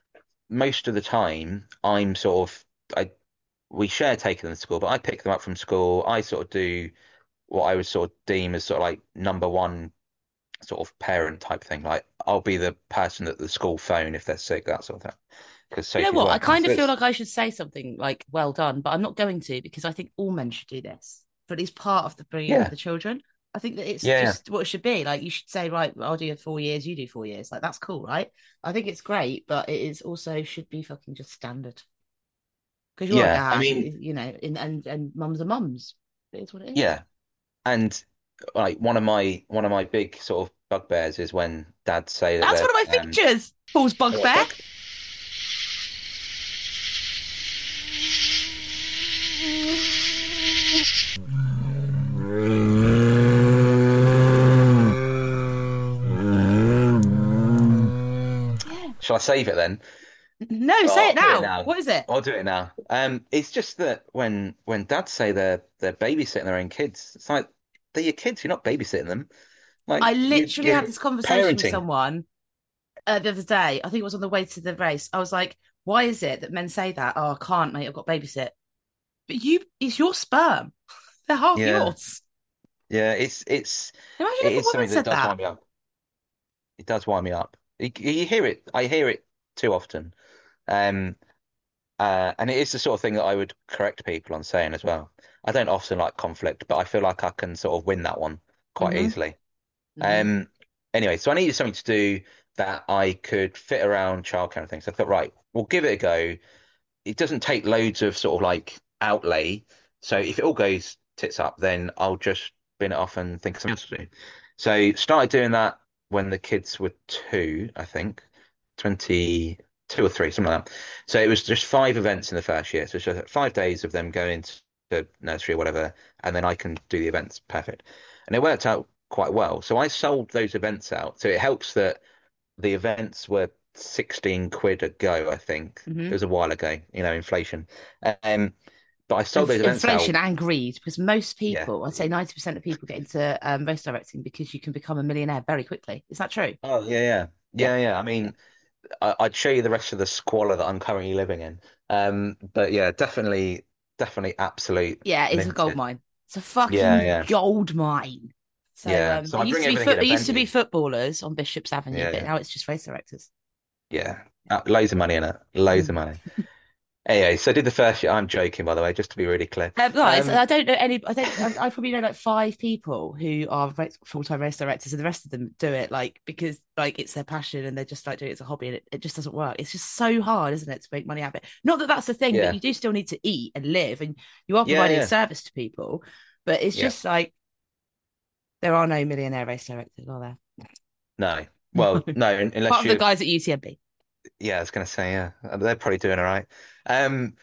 most of the time I'm sort of I we share taking them to school, but I pick them up from school. I sort of do what I would sort of deem as sort of like number one sort of parent type thing. Like I'll be the person at the school phone if they're sick, that sort of thing. Because You know Sophie's what? I working. kind So of feel it's like I should say something like "well done," but I'm not going to because I think all men should do this. But it's part of the bringing up yeah, the children. I think that it's yeah, yeah, just what it should be. Like you should say, right, I'll do four years, you do four years. Like that's cool, right? I think it's great, but it is also should be fucking just standard. Because you're a yeah. I dad, mean, you know, and and, and mums are mums. It is what it is. yeah. And like one of my one of my big sort of bugbears is when dads say that That's one of my they're um features. Paul's oh, what bugbear. bug? Shall I save it then? No, Oh, say I'll it do it now. now. What is it? I'll do it now. Um, it's just that when when dads say they're they're babysitting their own kids, it's like they're your kids. You're not babysitting them. Like I you literally you're had this conversation with parenting. someone uh, the other day. I think it was on the way to the race. I was like, why is it that men say that? Oh, I can't, mate. I've got babysit. But you, it's your sperm. They're half Yeah, yours. yeah. It's it's Imagine it if a is woman something that said does that. wind me up. It does wind me up. You, you hear it. I hear it too often. Um, uh, and it is the sort of thing that I would correct people on saying as well. I don't often like conflict, but I feel like I can sort of win that one quite Mm-hmm. easily. Mm-hmm. Um, anyway, so I needed something to do that I could fit around childcare and things. So I thought, right, we'll give it a go. It doesn't take loads of sort of like outlay. So if it all goes tits up, then I'll just bin it off and think of something else to do. So started doing that when the kids were two, I think, twenty-two or three, something like that. So it was just five events in the first year. So it's just five days of them going to nursery or whatever, and then I can do the events. Perfect. And it worked out quite well. So I sold those events out. So it helps that the events were sixteen quid a go, I think. It Mm-hmm. was a while ago, you know, inflation. Um, but I sold those Inf- events inflation out. and greed, because most Yeah. people, I'd say ninety percent of people get into um, race directing because you can become a millionaire very quickly. Is that true? Oh, yeah, yeah. Yeah. Yeah, yeah. I mean, I, I'd show you the rest of the squalor that I'm currently living in. Um, but yeah, definitely, definitely absolute Yeah, it's a gold minted. mine. It's a Yeah, fucking yeah, gold mine. So yeah. um, So it I used bring to be everything in foot. a It used to be Bentley. footballers on Bishop's Avenue, Yeah, but yeah, now it's just race directors. yeah. Uh, loads of money in it. Loads of Mm. money. Anyway, so I did the first year. I'm joking, by the way, just to be really clear. Um, guys, Um, I don't know any. I don't. I, I probably know like five people who are full time race directors, and the rest of them do it like because like it's their passion, and they're just like doing it as a hobby, and it, it just doesn't work. It's just so hard, isn't it, to make money out of it? Not that that's the thing, but yeah, you do still need to eat and live, and you are yeah, providing a yeah, service to people. But it's yeah. just like there are no millionaire race directors, are there? No. No. Well, no, un- Apart unless from the you're, guys at U T M B. yeah, I was going to say, yeah, they're probably doing all right. Um,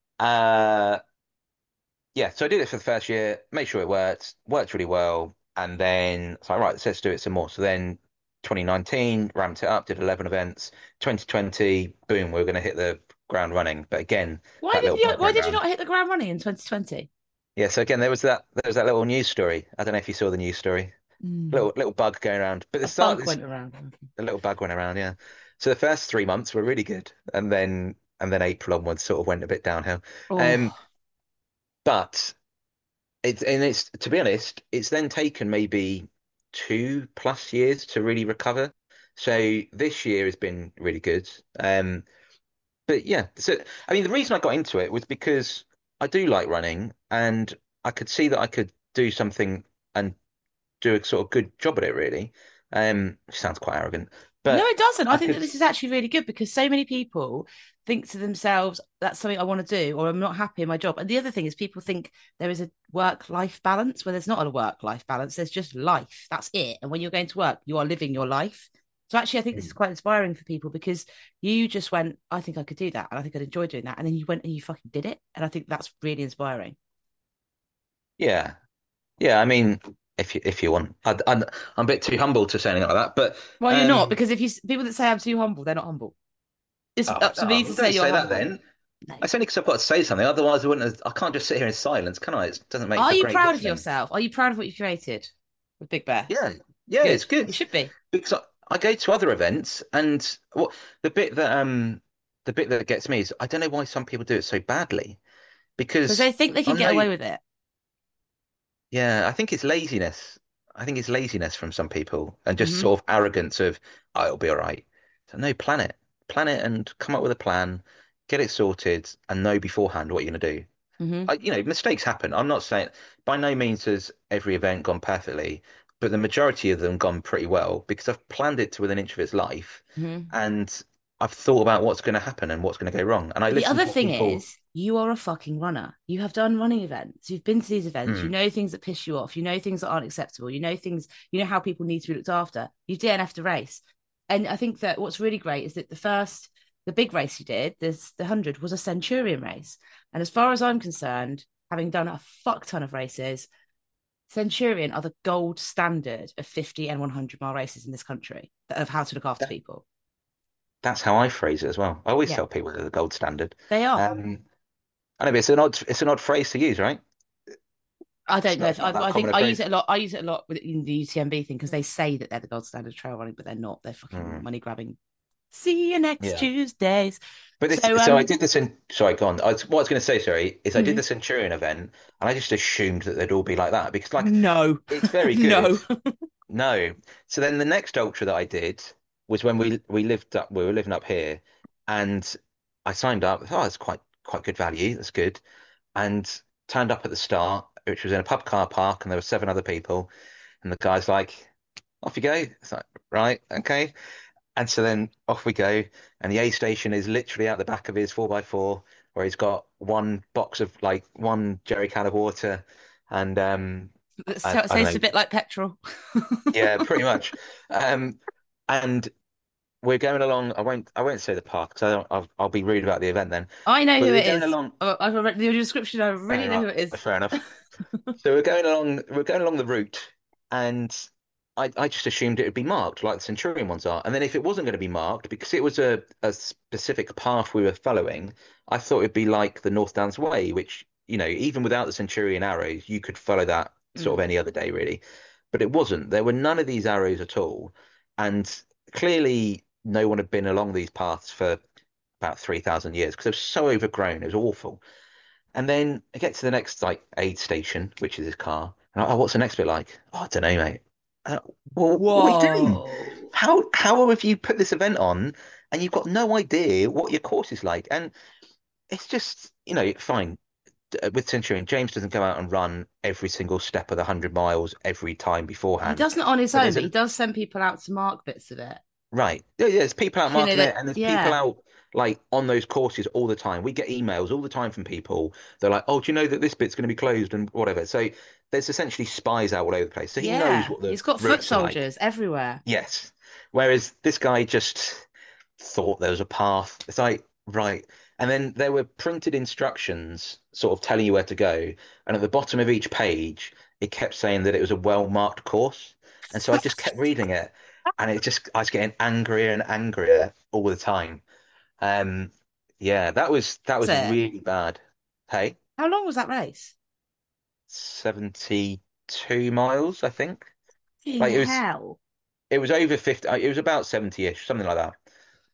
uh, yeah, so I did it for the first year, make sure it worked, worked really well. And then, so, right, let's do it some more. So then twenty nineteen, ramped it up, did eleven events. twenty twenty, boom, we are going to hit the ground running. But again, Why that did little you? bug Why went did you round. not hit the ground running in twenty twenty? Yeah, so again, there was that, there was that little news story. I don't know if you saw the news story. Mm. Little, little bug going around. But the A start, bug this, went around. the little bug went around, yeah. So the first three months were really good. And then, and then April onwards sort of went a bit downhill. Um, Oh, but it's and it's to be honest, it's then taken maybe two plus years to really recover. So this year has been really good. Um, but yeah, so I mean, the reason I got into it was because I do like running, and I could see that I could do something and do a sort of good job at it, really. Um, which sounds quite arrogant, no, but it doesn't. I I think could, that this is actually really good because so many people think to themselves, that's something I want to do, or I'm not happy in my job. And the other thing is, people think there is a work life balance where there's not a work life balance. There's just life. That's it. And when you're going to work, you are living your life. So actually, I think this is quite inspiring for people because you just went, I think I could do that. And I think I'd enjoy doing that. And then you went and you fucking did it. And I think that's really inspiring. yeah, yeah. I mean, if you if you want, I, I, I'm a bit too humble to say anything like that, but Well, you're not, um. because if you people that say I'm too humble, they're not humble. It's Oh, up to me oh, to say don't you're say that humble. then. No. It's only because I've got to say something. Otherwise, I wouldn't. Have, I can't just sit here in silence, can I? It doesn't make Are for you great proud of listening. yourself? Are you proud of what you created with Big Bear? Yeah, yeah, it's Good. You good should be. because I, I go to other events, and what the bit that um the bit that gets me is I don't know why some people do it so badly Because because they think they can I'm get no. away with it. Yeah, I think it's laziness. I think it's laziness from some people and just Hmm. sort of arrogance of, oh, it'll be all right. So no, plan it. Plan it and come up with a plan, get it sorted, and know beforehand what you're going to do. Hmm. I, you know, mistakes happen. I'm not saying by no means has every event gone perfectly, but the majority of them gone pretty well because I've planned it to within an inch of its life Hmm. and I've thought about what's going to happen and what's going to go wrong. And I But the listen other to what thing people, is, you are a fucking runner. You have done running events. You've been to these events. You mm, know things that piss you off. You know things that aren't acceptable. You know things, you know how people need to be looked after. You D N F'd a race. And I think that what's really great is that the first, the big race you did, this the one hundred, was a Centurion race. And as far as I'm concerned, having done a fuck ton of races, Centurion are the gold standard of fifty and one hundred mile races in this country of how to look after that, people. that's how I phrase it as well. I always Yeah, tell people they're the gold standard. they are. Um, I know, but it's an odd, it's an odd phrase to use, right? I It's don't know not, it's if I, not that I think common a I use phrase. it a lot. I use it a lot within the U T M B thing because they say that they're the gold standard of trail running, but they're not. They're fucking Mm, money grabbing. See you next yeah. Tuesdays. But this, So so I um, did this in, sorry, go on. I was, what I was going to say, sorry, is I did the mhm. Centurion event and I just assumed that they'd all be like that because, like, No, it's very good. no. No. So then the next ultra that I did was when we we lived up, we were living up here and I signed up. Oh, it's quite, quite good value. That's good. And turned up at the start, which was in a pub car park and there were seven other people. And the guy's like, off you go. It's like, right, okay. And so then off we go, and the A station is literally out the back of his four by four, where he's got one box of like one jerry can of water, and um, I, So, I so don't it's a know, bit like petrol. yeah, pretty much. Um, and we're going along. I won't, I won't say the park because I don't. I'll, I'll be rude about the event then. I know But who we're it going is. along. I- I've read the description. I already Fair know who enough. it is. Fair enough. So we're going along, we're going along the route, and I, I just assumed it would be marked like the Centurion ones are. And then if it wasn't going to be marked, because it was a, a specific path we were following, I thought it'd be like the North Downs Way, which, you know, even without the Centurion arrows, you could follow that sort Mm. of any other day, really. But it wasn't. There were none of these arrows at all. And clearly, no one had been along these paths for about three thousand years because they were so overgrown. It was awful. And then I get to the next like aid station, which is his car. And I, oh, what's the next bit like? Oh, I don't know, mate. Uh, well, what are you doing? Whoa. How how have you put this event on and you've got no idea what your course is like? And it's just, you know, fine. D- With Centurion, James doesn't go out and run every single step of the hundred miles every time He beforehand. doesn't on his But own, there's but he a does send people out to mark bits of it. right. Yeah, yeah, there's people out You know marking it, that, and there's people yeah, out like on those courses all the time. We get emails all the time from people. They're like, "Oh, do you know that this bit's going to be closed and whatever?" So there's essentially spies out all over the place. So he knows yeah. what the He's got foot routes are like. soldiers everywhere. Yes. Whereas this guy just thought there was a path. It's like, right. And then there were printed instructions sort of telling you where to go. And at the bottom of each page, it kept saying that it was a well-marked course. And so I just kept reading it. And it just, I was getting angrier and angrier all the time. Um, yeah, that was that That's was it. really bad. Hey, How long was that race? seventy-two miles, I think. In Like it was hell. it was over fifty, uh, it was about seventy-ish, something like that.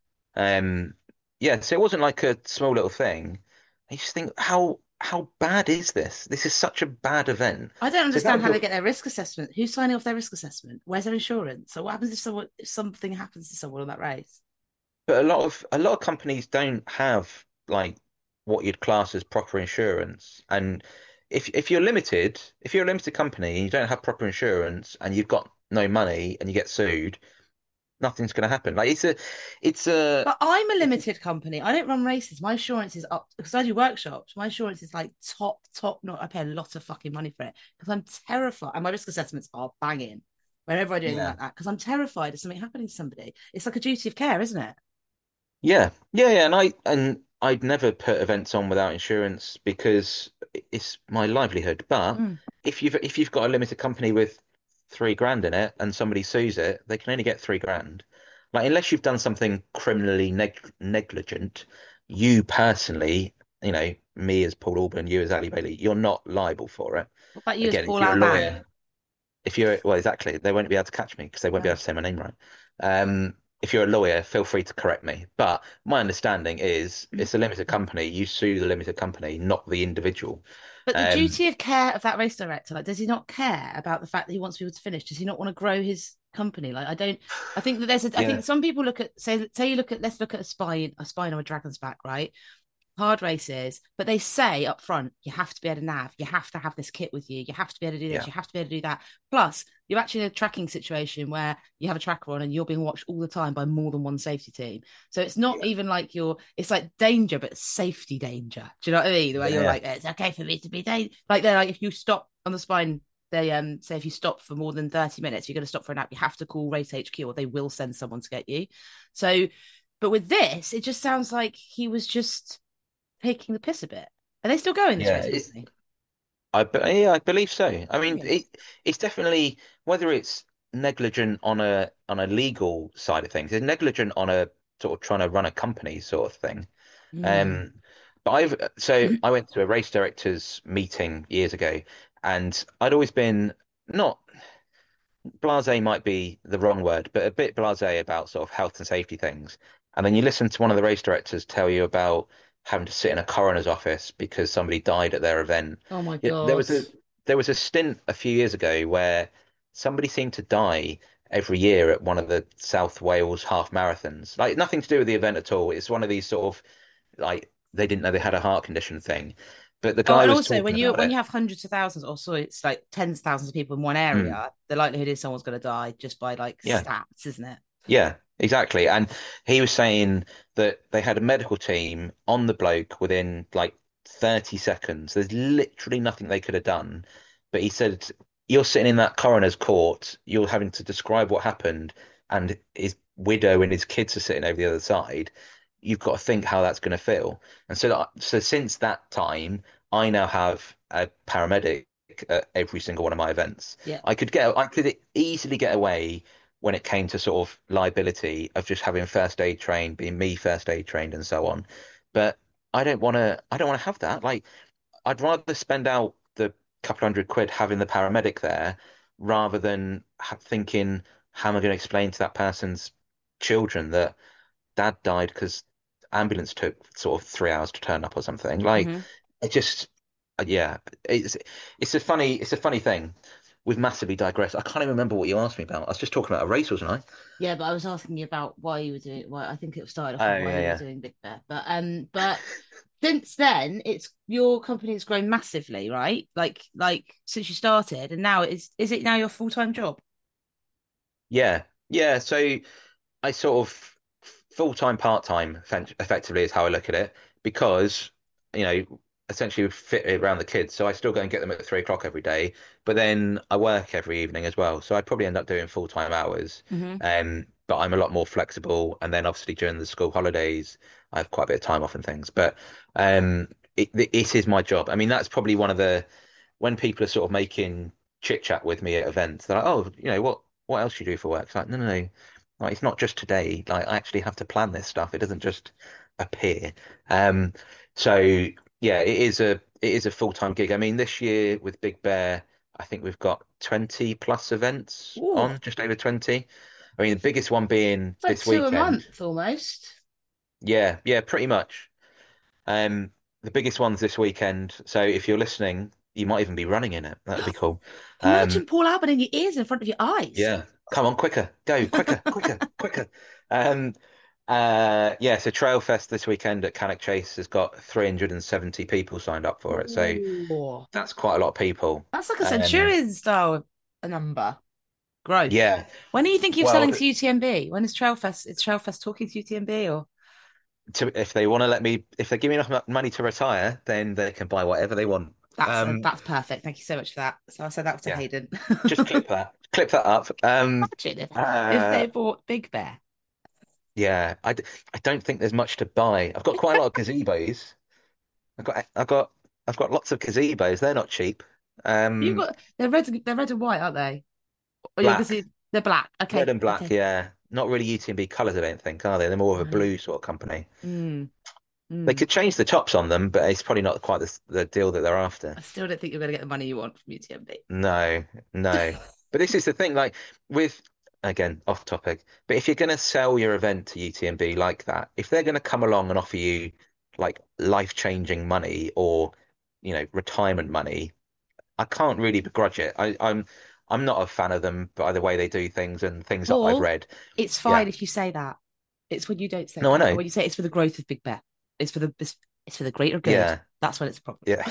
Um, yeah, so it wasn't like a small little thing. I just think how how bad is this? This is such a bad event. I don't So if that understand was how they your, get their risk assessment. Who's signing off their risk assessment? Where's their insurance? So what happens if someone if something happens to someone on that race? but a lot of a lot of companies don't have like what you'd class as proper insurance. And if if you're limited, if you're a limited company and you don't have proper insurance and you've got no money and you get sued, nothing's going to happen. Like it's a it's a But I'm a it's limited company. I don't run races. My insurance is up because I do workshops. My insurance is like top, top. Not I pay a lot of fucking money for it because I'm terrified. And my risk assessments are banging whenever I do anything yeah. like that because I'm terrified of something happening to somebody. It's like a duty of care, isn't it? Yeah, yeah, yeah, and I and I'd never put events on without insurance because it's my livelihood. But Mm. if you've if you've got a limited company with three grand in it and somebody sues it, they can only get three grand. Like unless you've done something criminally neg negligent, you personally, you know, me as Paul Alban, you as Ali Bailey, you're not liable for it. What about you as Again, if Paul you're a Alban? lawyer, if you're, well, exactly, they won't be able to catch me because they won't be No. able to say my name right. Um, if you're a lawyer, feel free to correct me. But my understanding is it's a limited company. You sue the limited company, not the individual. But the Um, duty of care of that race director, like, does he not care about the fact that he wants people to finish? Does he not want to grow his company? Like, I don't. I think that there's a. I yeah, think some people look at say say you look at let's look at a spine a spine or a dragon's back, right? Hard races, but they say up front, you have to be able to nav, you have to have this kit with you, you have to be able to do this, yeah, you have to be able to do that. Plus, you're actually in a tracking situation where you have a tracker on and you're being watched all the time by more than one safety team. So it's not yeah, even like you're, it's like danger, but safety danger. Do you know what I mean? The way you're yeah, like, it's okay for me to be dangerous. Like they're like, if you stop on the spine, they um say if you stop for more than thirty minutes, you're going to stop for a nap, you have to call race H Q or they will send someone to get you. So, but with this, it just sounds like he was just taking the piss a bit. Are they still going this yeah. race, It, Anthony? I be- yeah, I believe so. I mean, Brilliant. it it's definitely whether it's negligent on a on a legal side of things, it's negligent on a sort of trying to run a company sort of thing. Mm. Um, but I've so I went to a race directors meeting years ago, and I'd always been not blasé might be the wrong word, but a bit blasé about sort of health and safety things. And then you listen to one of the race directors tell you about having to sit in a coroner's office because somebody died at their event. Oh my Yeah, there God. was a there was a stint a few years ago where somebody seemed to die every year at one of the South Wales half marathons. Like nothing to do with the event at all. It's one of these sort of like they didn't know they had a heart condition thing. But the Oh, guy and was also talking when you about when you it. have hundreds of thousands, or so it's like tens of thousands of people in one Mm, area, the likelihood is someone's going to die just by like yeah. stats, isn't it? Yeah, exactly. And he was saying that they had a medical team on the bloke within like thirty seconds. There's literally nothing they could have done. But he said, you're sitting in that coroner's court, you're having to describe what happened, and his widow and his kids are sitting over the other side. You've got to think how that's going to feel. And so, that, so since that time, I now have a paramedic at every single one of my events. Yeah. I could get, I could easily get away when it came to sort of liability of just having first aid trained, being me first aid trained and so on. But I don't want to, I don't want to have that. Like, I'd rather spend out the couple hundred quid having the paramedic there rather than ha thinking, how am I going to explain to that person's children that dad died because ambulance took sort of three hours to turn up or something. Like, Hmm. it just, uh, yeah, it's it's a funny it's a funny thing. We've massively digressed. I can't even remember what you asked me about. I was just talking about a race, wasn't I? Yeah, but I was asking you about why you were doing why I think it started off Oh with why yeah, you were yeah. doing Big Bear. But um but since then it's your company has grown massively, right? Like like since you started and now it's is it now your full-time job? Yeah. Yeah. So I sort of full time, part time, effectively is how I look at it because, you know, essentially we fit it around the kids. So I still go and get them at three o'clock every day, but then I work every evening as well. So I'd probably end up doing full time hours. Hmm. Um, but I'm a lot more flexible. And then obviously during the school holidays, I have quite a bit of time off and things. But um, it, it is my job. I mean, that's probably one of the when people are sort of making chit chat with me at events, they're like, "Oh, you know what? What else do you do for work?" It's like, no, no, no. Like, it's not just today. Like, I actually have to plan this stuff. It doesn't just appear. Um, so yeah, it is a it is a full-time gig. I mean, this year with Big Bear, I think we've got twenty plus events Oh, on, just over twenty. I mean, the biggest one being it's like this two a weekend. month almost. Yeah, yeah, pretty much. Um, the biggest one's this weekend. So if you're listening, you might even be running in it. That'd be cool. Um, Imagine Paul Alban in your ears in front of your eyes. yeah, come on, quicker, go, quicker, quicker, quicker. Um, uh, yeah, so Trail Fest this weekend at Cannock Chase has got three hundred seventy people signed up for it. So Oh, that's quite a lot of people. that's like a Um, Centurion style a number. Growth. yeah, When are you thinking of well, selling to U T M B? When is Trailfest? Is Trailfest talking to U T M B or to, if they want to let me, if they give me enough mo- money to retire, then they can buy whatever they want. that's uh, Um, that's perfect. Thank you so much for that. So I said that to yeah, Hayden. just clip that, clip that up. Um, Imagine if, if uh, they bought Big Bear. Yeah, I, d- I don't think there's much to buy. I've got quite a lot of gazebos. I've got I've got I've got lots of gazebos. They're not cheap. You Um, got they're red they're red and white, aren't they? Or you're gonna black, see they're black. red Okay, and black. okay. Yeah, not really U T M B colours. I don't think, are they? They're more of a No. blue sort of company. Mm, They mm. could change the tops on them, but it's probably not quite the the deal that they're after. I still don't think you're gonna get the money you want from U T M B. No, no. But this is the thing. Like with again off topic, but if you're going to sell your event to U T M B like that, if they're going to come along and offer you like life-changing money or you know retirement money, I can't really begrudge it. I, I'm I'm not a fan of them by the way they do things and things that I've Or read. it's fine Yeah. if you say that. It's when you don't say No, I that. know. When you say it's for the growth of Big Bear. It's for the it's, it's for the greater good. Yeah. That's when it's a problem. Yeah.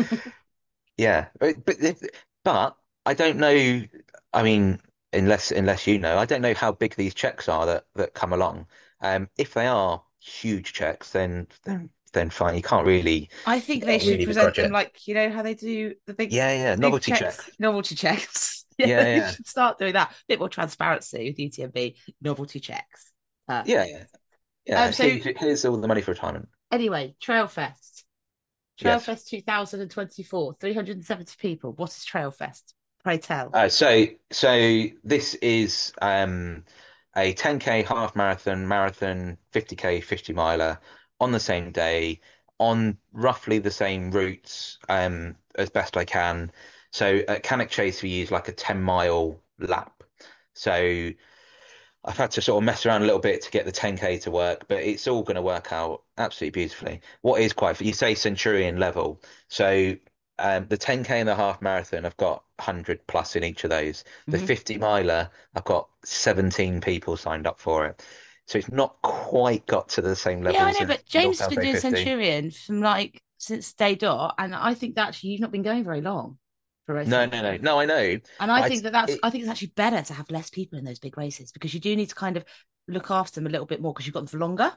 Yeah. But but, if- but I don't know. I mean, unless unless you know, I don't know how big these checks are that that come along. Um, if they are huge checks, then then then fine. You can't really I think you they can't should really present begrudge them it. like, you know, how they do the big Yeah, yeah. big Novelty check. checks, novelty checks. Yeah, Yeah, they yeah. should start doing that. Bit more transparency with U T M B, novelty checks. Yeah, Perfect. yeah. Yeah. Um, so Here's, here's all the money for retirement. anyway, Trailfest. Yes. Trailfest twenty twenty-four, three hundred seventy people. What is Trailfest? Pray tell. Uh, so, so this is um, a ten K half marathon, marathon, fifty K, fifty miler on the same day on roughly the same routes um, as best I can. So at Cannock Chase, we use like a ten mile lap. So I've had to sort of mess around a little bit to get the ten K to work, but it's all going to work out absolutely beautifully. What is quite, you say Centurion level. So um, the ten K and the half marathon, I've got one hundred plus in each of those. The Hmm. fifty miler, I've got seventeen people signed up for it. So it's not quite got to the same Yeah, I levels know, of but the James North has South been doing eight fifty. Centurion from like since day dot, and I think that actually you've not been going very long for a race No, like no, that. no, no, I know, And I but think that that's, it, I think it's actually better to have less people in those big races because you do need to kind of look after them a little bit more because you've got them for longer.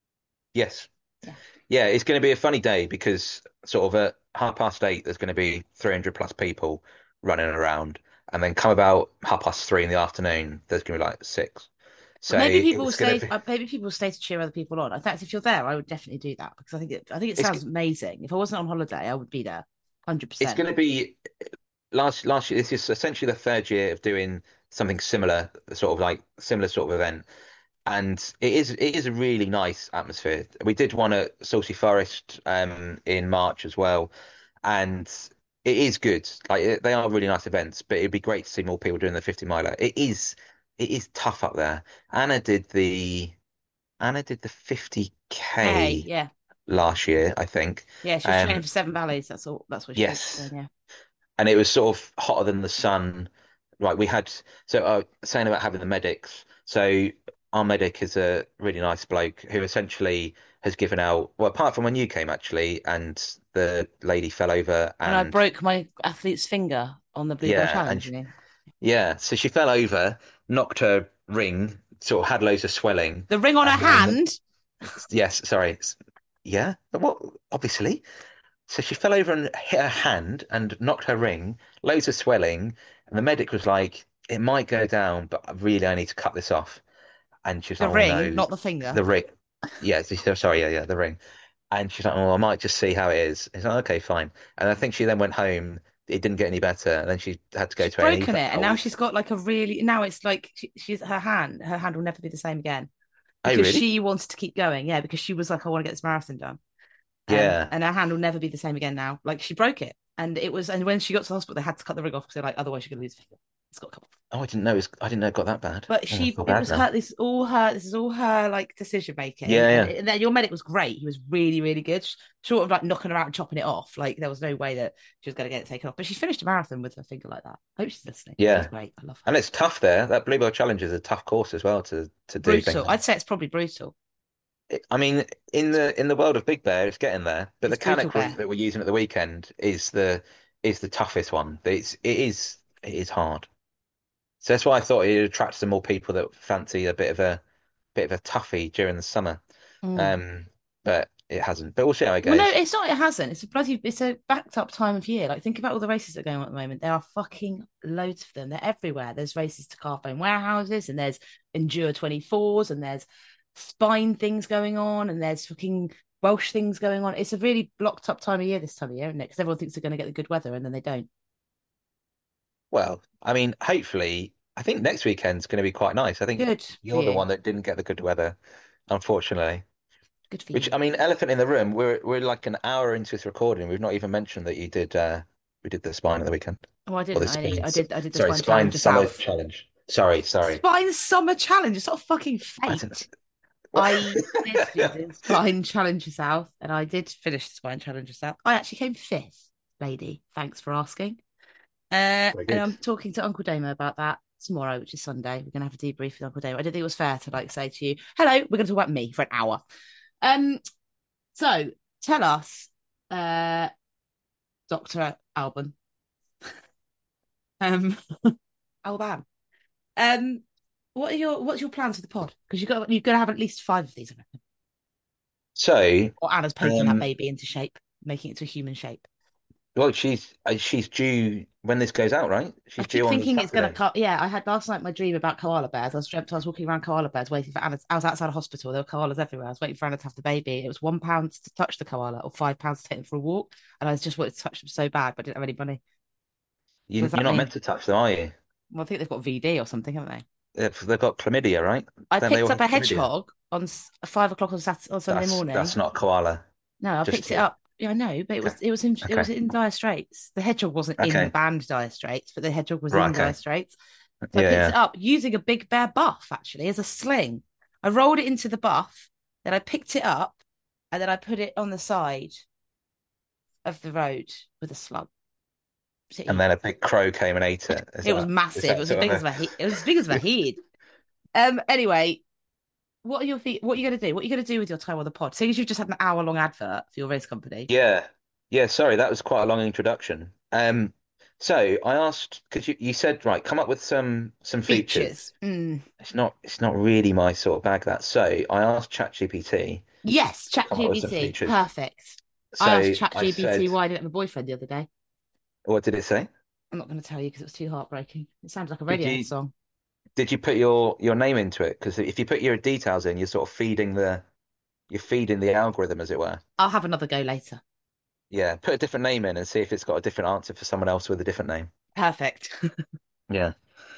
yes. Yeah. Yeah, it's going to be a funny day because sort of at half past eight, there's going to be three hundred plus people running around. And then come about half past three in the afternoon, there's going to be like six. But So maybe people will it's going stay. to be, Uh, maybe people will stay to cheer other people on. In fact, if you're there, I would definitely do that because I think it. I think it it's, sounds amazing. If I wasn't on holiday, I would be there, hundred it's percent. going to be last, last year. This is essentially the third year of doing something similar, sort of like similar sort of event. And it is, it is a really nice atmosphere. We did one at Salty Forest um, in March as well. And it is good. Like it, they are really nice events, but it'd be great to see more people doing the fifty miler. It is it is tough up there. Anna did the Anna did the Hey, fifty K yeah, last year, I think. yeah. She was training Um for Seven Valleys. That's all. That's what she was yes. doing. Yeah. And it was sort of hotter than the sun. Right, we had so uh, saying about having the medics. So our medic is a really nice bloke who essentially has given out, well, apart from when you came actually, and the lady fell over When I and broke my athlete's finger on the Bluebell yeah, and Challenge, you mean? yeah, so she fell over, knocked her ring, sort of had loads of swelling, The ring on her and then hand. yes, sorry, s- yeah, but what? Obviously, so she fell over and hit her hand and knocked her ring, loads of swelling, and the medic was like, "It might go down, but really, I need to cut this off." And she was The like, "Oh ring, no, not the finger. the ring." Yeah, she said, sorry, yeah, yeah, the ring. And she's like, "Oh, I might just see how it is." It's like, "Okay, fine." And I think she then went home. It didn't get any better, and then she had to go She's to A and E broken for it, a and now week. she's got like a really. Now it's like she, she's her hand. Her hand will never be the same again Oh, because really? she wanted to keep going. Yeah, because she was like, I want to get this marathon done. Um, Yeah. and her hand will never be the same again now. Like she broke it, and it was. And when she got to the hospital, they had to cut the ring off because they're like, otherwise you're gonna lose a finger. It's got to come off. Oh, I didn't know it was, I didn't know it got that bad. But Oh, I she, feel it bad was now. her. This is all her. This is all her like decision making. Yeah, And, yeah, and then your medic was great. He was really, really good. Short of like knocking her out and chopping it off. Like there was no way that she was going to get it taken off. But she finished a marathon with her finger like that. I hope she's listening. She's yeah. great. I love her. And it's tough there. That Bluebell Challenge is a tough course as well to to do Brutal. things I'd on. say it's probably brutal. It- I mean, in the in the world of Big Bear, it's getting there. But the It's brutal Cannock route bear. that we're using at the weekend is the is the toughest one. It's it is it is hard. So that's why I thought it attracts some more people that fancy a bit of a bit of a toughie during the summer. Mm. Um, but it hasn't. But we'll see how it Well, no, goes. it's not. It hasn't. It's a bloody. It's a backed up time of year. Like think about all the races that are going on at the moment. There are fucking loads of them. They're everywhere. There's races to Carphone warehouses, and there's Endure twenty-fours, and there's spine things going on, and there's fucking Welsh things going on. It's a really blocked up time of year this time of year, isn't it? Because everyone thinks they're going to get the good weather, and then they don't. Well, I mean, hopefully, I think next weekend's going to be quite nice. I think Good for you're the you. one that didn't get the good weather, unfortunately. Good for Which you. I mean, elephant in the room. We're we're like an hour into this recording. We've not even mentioned that you did uh we did the spine of the weekend Oh, I or didn't. the I did. spine. I did. I did the Sorry, Spine spine Challenger summer South. challenge. Sorry, sorry. Spine Summer Challenge. It's not fucking I didn't. fate. I did do the Spine Challenger South, and I did finish the Spine Challenger South. I actually came fifth, lady. Thanks for asking. Uh, Very and good. I'm talking to Uncle Damo about that tomorrow, which is Sunday. We're gonna have a debrief with Uncle Damo. I didn't think it was fair to like say to you, "Hello, we're gonna talk about me for an hour." Um, so tell us, uh, Doctor Alban, um, Alban, um, what are your what's your plans for the pod? Because you got you're gonna have at least five of these, I reckon. So, Or Anna's poking that um, baby into shape, making it to a human shape. well, she's uh, she's due when this goes out, right? I She's keep due on thinking it's gonna Saturday. cut. Yeah, I had last night my dream about koala bears. I was dreamt I was walking around koala bears waiting for Anna. I was outside a hospital. There were koalas everywhere. I was waiting for Anna to have the baby. It was one pound to touch the koala or five pounds to take them for a walk. And I just wanted to touch them so bad, but I didn't have any money. What You, does you're that not mean? meant to touch them, are you? Well, I think they've got V D or something, haven't they? If they've got chlamydia, right? I Then they picked all up have a chlamydia. hedgehog on s- five o'clock on Saturday, on Sunday That's morning. that's not a koala. No, I Just picked it to up. Yeah, I know, but it okay, was it was in it was okay, in dire straits. The hedgehog wasn't in the okay, band Dire Straits, but the hedgehog was right, in Dire okay, Straits. So I yeah, picked yeah. it up using a big bear buff actually as a sling. I rolled it into the buff, then I picked it up, and then I put it on the side of the road with a slug to And eat. then a big crow came and ate it. Is It was that is massive. It that was as sort big of as my he- it was as big as my a head. Um. Anyway, what are your feet? What are you going to do? What are you going to do with your time on the pod? Seeing as you've just had an hour long advert for your race company. Yeah. Yeah, sorry, that was quite a long introduction. Um, so I asked because you, you said, right, come up with some some features. Features. Mm. It's not it's not really my sort of bag that. So I asked ChatGPT Yes, to come up with some ChatGPT. features. Perfect. I asked So I ChatGPT said, why I didn't have a boyfriend the other day. what did it say? I'm not going to tell you because it was too heartbreaking. It sounds like a Did Radiohead you song. did you put your your name into it? Because if you put your details in, you're sort of feeding the you're feeding the algorithm, as it were. I'll have another go later. Yeah, put a different name in and see if it's got a different answer for someone else with a different name. Perfect. Yeah.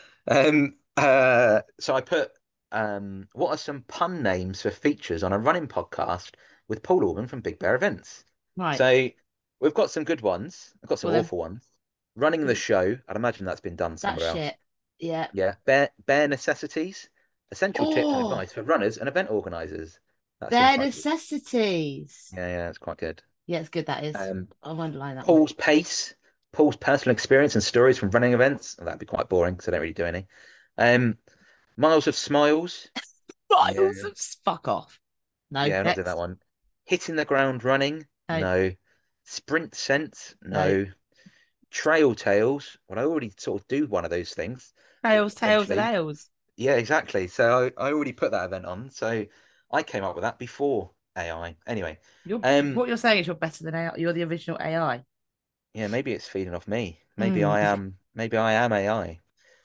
Um, uh, so I put, um, what are some pun names for features on a running podcast with Paul Orban from Big Bear Events? Right. So we've got some good ones. I've got some Well then, awful ones. Running the show. I'd imagine that's been done that somewhere else. shit. Yeah. Yeah. Bare, bare necessities. Essential tips and Oh, advice for runners and event organizers. That seems bare quite good. necessities. Yeah, yeah, it's quite good. Yeah, it's good. That is. Um, I'll underline that one. Paul's pace. Paul's personal experience and stories from running events. Well, that'd be quite boring because I don't really do any. Um, Miles of Smiles. Yeah, Miles of fuck off. No, yeah, I'm not doing that next. one. Hitting the ground running? No, No. Sprint sense? no. No. Trail tales? Well, I already sort of do one of those things, Tails, tails, and essentially. ales. Yeah, exactly. So I, I already put that event on. So I came up with that before A I. Anyway, You're um, what you're saying is you're better than A I. You're the original A I. yeah, maybe it's feeding off me. Maybe Mm. I am. Maybe I am A I.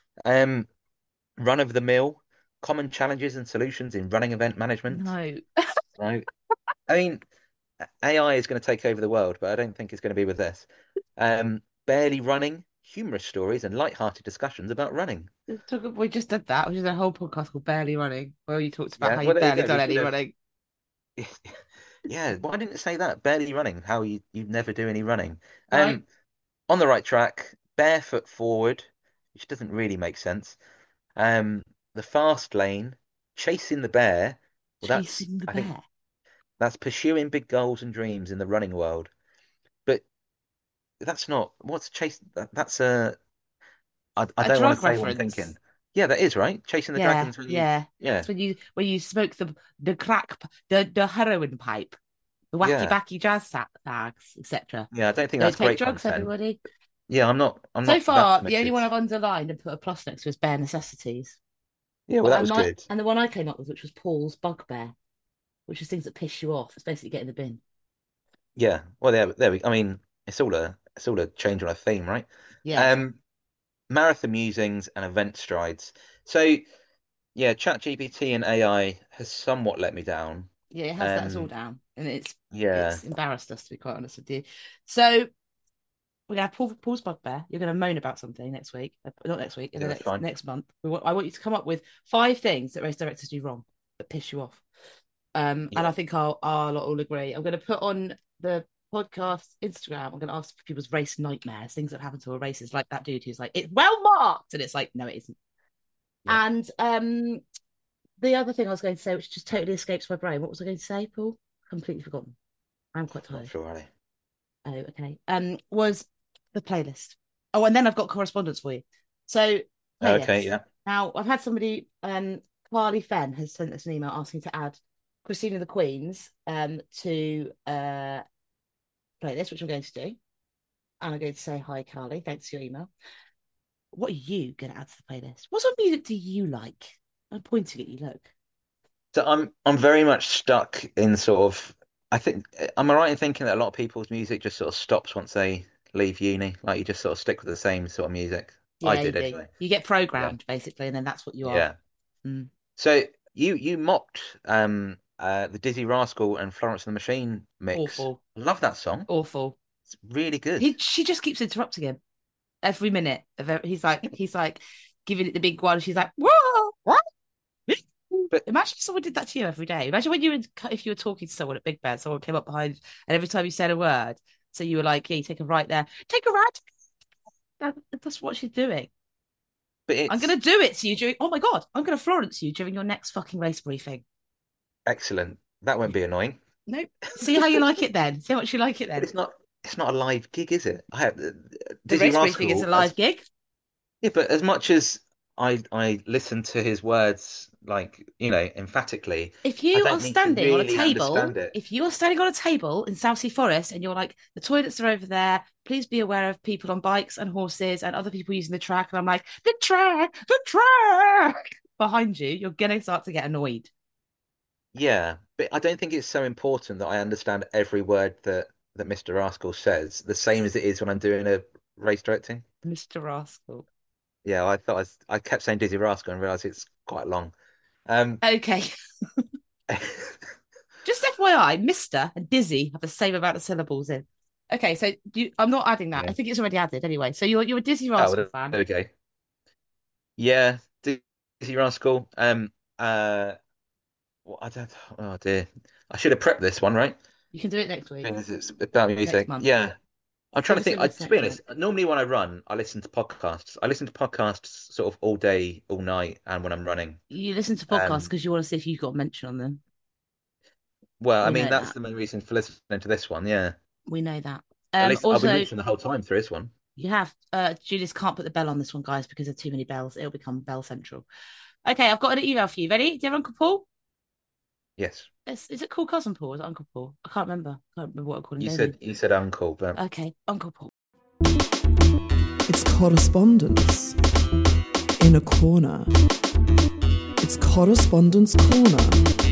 Um, run of the mill, common challenges and solutions in running event management. No. No, I mean, A I is going to take over the world, but I don't think it's going to be with this. Um, barely running, humorous stories and light-hearted discussions about running. We just did that. We did a whole podcast called Barely Running, where you talked about Yeah, how well, you've there you barely go. done We could any have. running. Yeah, why didn't it say that? Barely running. How you you never do any running. Right? Um, on the right track, barefoot forward, which doesn't really make sense. Um, the fast lane, chasing the bear. Well, that's Chasing the I think bear. that's pursuing big goals and dreams in the running world. But that's not what's chase. That, that's a. I, I A don't want to drug say what I'm thinking. reference. Yeah, that is right. Chasing the Yeah, dragons when you. yeah. Yeah, It's when you when you smoke the the crack p- the the heroin pipe, the wacky yeah, backy jazz sa- bags, et cetera. yeah. I don't think Don't that's take great drugs, content. everybody. Yeah, I'm not. I'm So not that far, the only committed. one I've underlined and put a plus next to is bare necessities. Yeah, well, But that I'm was not, good. and the one I came up with, which was Paul's bugbear, which is things that piss you off. It's basically get in the bin. Yeah. Well, there, there we. I mean, it's all a, it's all a change on a theme, right? Yeah, Um, marathon musings and event strides. So yeah, ChatGPT and A I has somewhat let me down. yeah, it has that us all Um, down, and it's yeah, it's embarrassed us to be quite honest with you. So we're gonna have Paul, Paul's bugbear. You're gonna moan about something next week, uh, not next week, in yeah, the that's next fine. next month. We want, I want you to come up with five things that race directors do wrong that piss you off. Um, and I Yeah. think I'll I'll all agree. I'm gonna put on the podcast Instagram. I'm gonna ask for people's race nightmares, things that happen to a races, like that dude who's like, it's well marked, and it's like, no, it isn't. Yeah. And um, the other thing I was going to say, which just totally escapes my brain, what was I going to say, Paul? Completely forgotten. I'm quite Not tired. sure, Ali. Oh, okay. Um, was the playlist. Oh, and then I've got correspondence for you. So Okay, playlist. yeah. Now I've had somebody, um, Carly Fenn has sent us an email asking to add Christina the Queens um to uh playlist, which I'm going to do. And I'm going to say hi, Carly. Thanks for your email. What are you going to add to the playlist? What sort of music do you like? I'm pointing at you. Look. So I'm I'm very much stuck in sort of. I think am I right in thinking that a lot of people's music just sort of stops once they leave uni? Like you just sort of stick with the same sort of music. I Yeah, you did do. anyway. You get Yeah. programmed basically, and then that's what you are. Yeah. Mm. So you you mocked um uh the Dizzy Rascal and Florence and the Machine mix. Awful, Love that song. awful. It's really good. He she just keeps interrupting him every minute. Of every, he's like he's like giving it the big one. She's like, whoa. But Imagine if someone did that to you every day. Imagine when you were, if you were talking to someone at Big Ben, someone came up behind, and every time you said a word, so you were like, "Yeah, you take a right there, take a right." That, that's what she's doing. but I'm it's gonna do it to you during. Oh my god, I'm gonna Florence you during your next fucking race briefing. excellent. That won't be annoying. Nope. See how you like it then. See how much you like it But then. it's not it's not a live gig, is it? I have The Dizzy race briefing is a Rascal live as gig. yeah, but as much as I I listen to his words like, you know, emphatically, If I you are don't need to standing on a really table, understand it. if you are standing on a table in Southsea Forest and you're like, the toilets are over there, please be aware of people on bikes and horses and other people using the track. And I'm like, the track, the track behind you, you're going to start to get annoyed. Yeah, but I don't think it's so important that I understand every word that that mister Rascal says, the same as it is when I'm doing a race directing. mister Rascal. Yeah, I thought I, was, I kept saying Dizzy Rascal and realized it's quite long. Um, Okay. Just F Y I, mister and Dizzy have the same amount of syllables in. Okay, so you, I'm not adding that. I yeah. think it's already added anyway. So you're you're a Dizzy Oh, well, Rascal there fan. there we go. Yeah, Dizzy Rascal. Um, uh, well, I don't. Oh dear, I should have prepped this one, right? You can do it next week, Because it's about next music. month. Yeah, I'm trying to Focus think. on I, your to be section. honest, normally when I run, I listen to podcasts. I listen to podcasts sort of all day, all night, and when I'm running. You listen to podcasts Um, because you want to see if you got a mention on them. well, I We mean, know that's that. the main reason for listening to this one. Yeah, We know that. at Um, least I'll be also, listening the whole time through this one. you have uh Judith can't put the bell on this one, guys, because of too many bells. It'll become bell central. Okay, I've got an email for you. Ready? Do you have Uncle Paul? Yes, Is, is it called Cousin Paul? Or is it Uncle Paul? I can't remember. I can't remember what I called him, you Damien. said you said uncle, but Okay, Uncle Paul. It's correspondence in a corner. It's Correspondence Corner.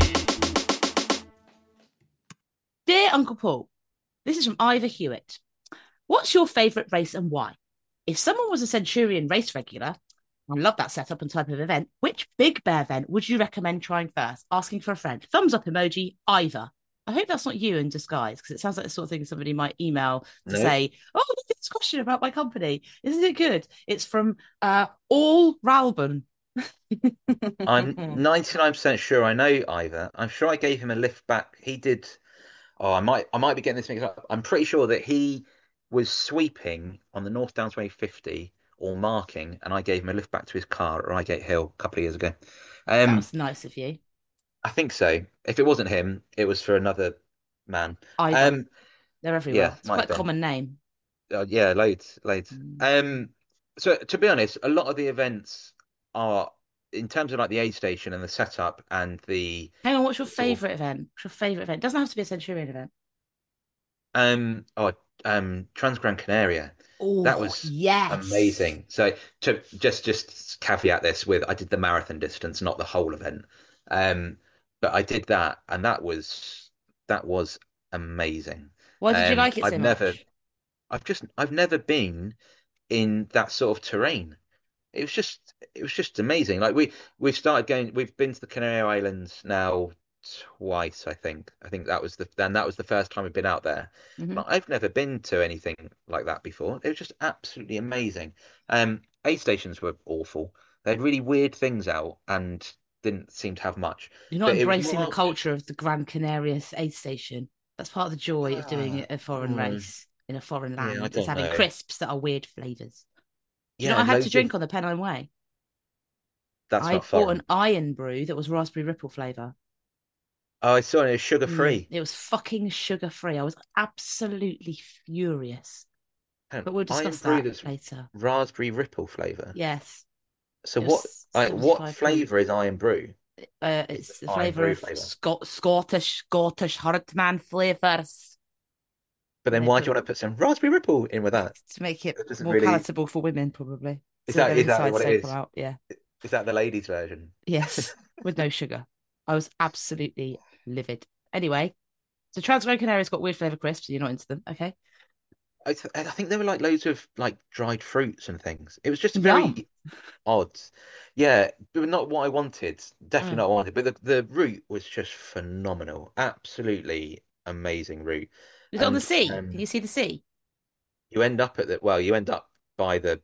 Dear Uncle Paul, this is from Ivor Hewitt. What's your favourite race and why? If someone was a Centurion race regular, I love that setup and type of event, which Big Bear event would you recommend trying first? Asking for a friend. Thumbs up emoji, Ivor. I hope that's not you in disguise, because it sounds like the sort of thing somebody might email to no. say, oh, look at this question about my company. Isn't it good? It's from uh, All Ralban. I'm ninety-nine percent sure I know Ivor. I'm sure I gave him a lift back. He did. Oh, I might I might be getting this mixed up. I'm pretty sure that he was sweeping on the North Downs Way fifty or marking, and I gave him a lift back to his car at Reigate Hill a couple of years ago. That Um, was nice of you. I think so. If it wasn't him, it was for another man. Ivor. Um, They're everywhere. yeah, It's might quite have a been. common name. Uh, yeah, loads, loads. Mm. Um, so to be honest, a lot of the events are in terms of like the aid station and the setup and the Hang on, what's your sort of favourite event? What's your favourite event? It doesn't have to be a Centurion event. um oh um Trans Gran Canaria. That Oh, was yes. amazing. So to just just caveat this with I did the marathon distance, not the whole event. Um, but I did that and that was that was amazing. Why did you Um, like it I've so never much? I've just I've never been in that sort of terrain. It was just it was just amazing. Like we we've started going. We've been to the Canary Islands now twice, I think. I think that was the then that was the first time we've been out there. Hmm. But I've never been to anything like that before. It was just absolutely amazing. Um, aid stations were awful. They had really weird things out and didn't seem to have much. You're not But it was embracing the more. culture of the Gran Canaria aid station. That's part of the joy of doing Ah, a foreign mm, race in a foreign yeah, I land. Is don't having know. crisps that are weird flavours. Do you know what Yeah, I had to loads of. drink on the Pennine Way? That's I not bought an foreign. iron brew that was raspberry ripple flavour. Oh, I saw it. It was sugar Mm, free. it was fucking sugar free. I was absolutely furious. But we'll Iron discuss brew that that's later. raspberry ripple flavor. Yes, So it what? was I, what seventy-five p. flavor is Iron Brew? Uh, Is the it's the Iron flavour Brew of flavor? Scot- Scottish Scottish Hartman flavours. But And then they why do you put want to put some raspberry ripple in with that? to make it It doesn't more really. palatable for women, probably, Is so that that their is that insides what it don't come is? out. Yeah. Is that the ladies' version? Yes, with no sugar. I was absolutely livid. Anyway, so Transgran Canary's got weird flavour crisps. You're not into them, okay? I, th I think there were like loads of like dried fruits and things. It was just Yum. very odd. Yeah, but not what I wanted. Definitely Mm. not what I wanted. But the, the route was just phenomenal. Absolutely amazing route. Is it on the And sea? Can um, you see the sea? you end up at the well, you end up by the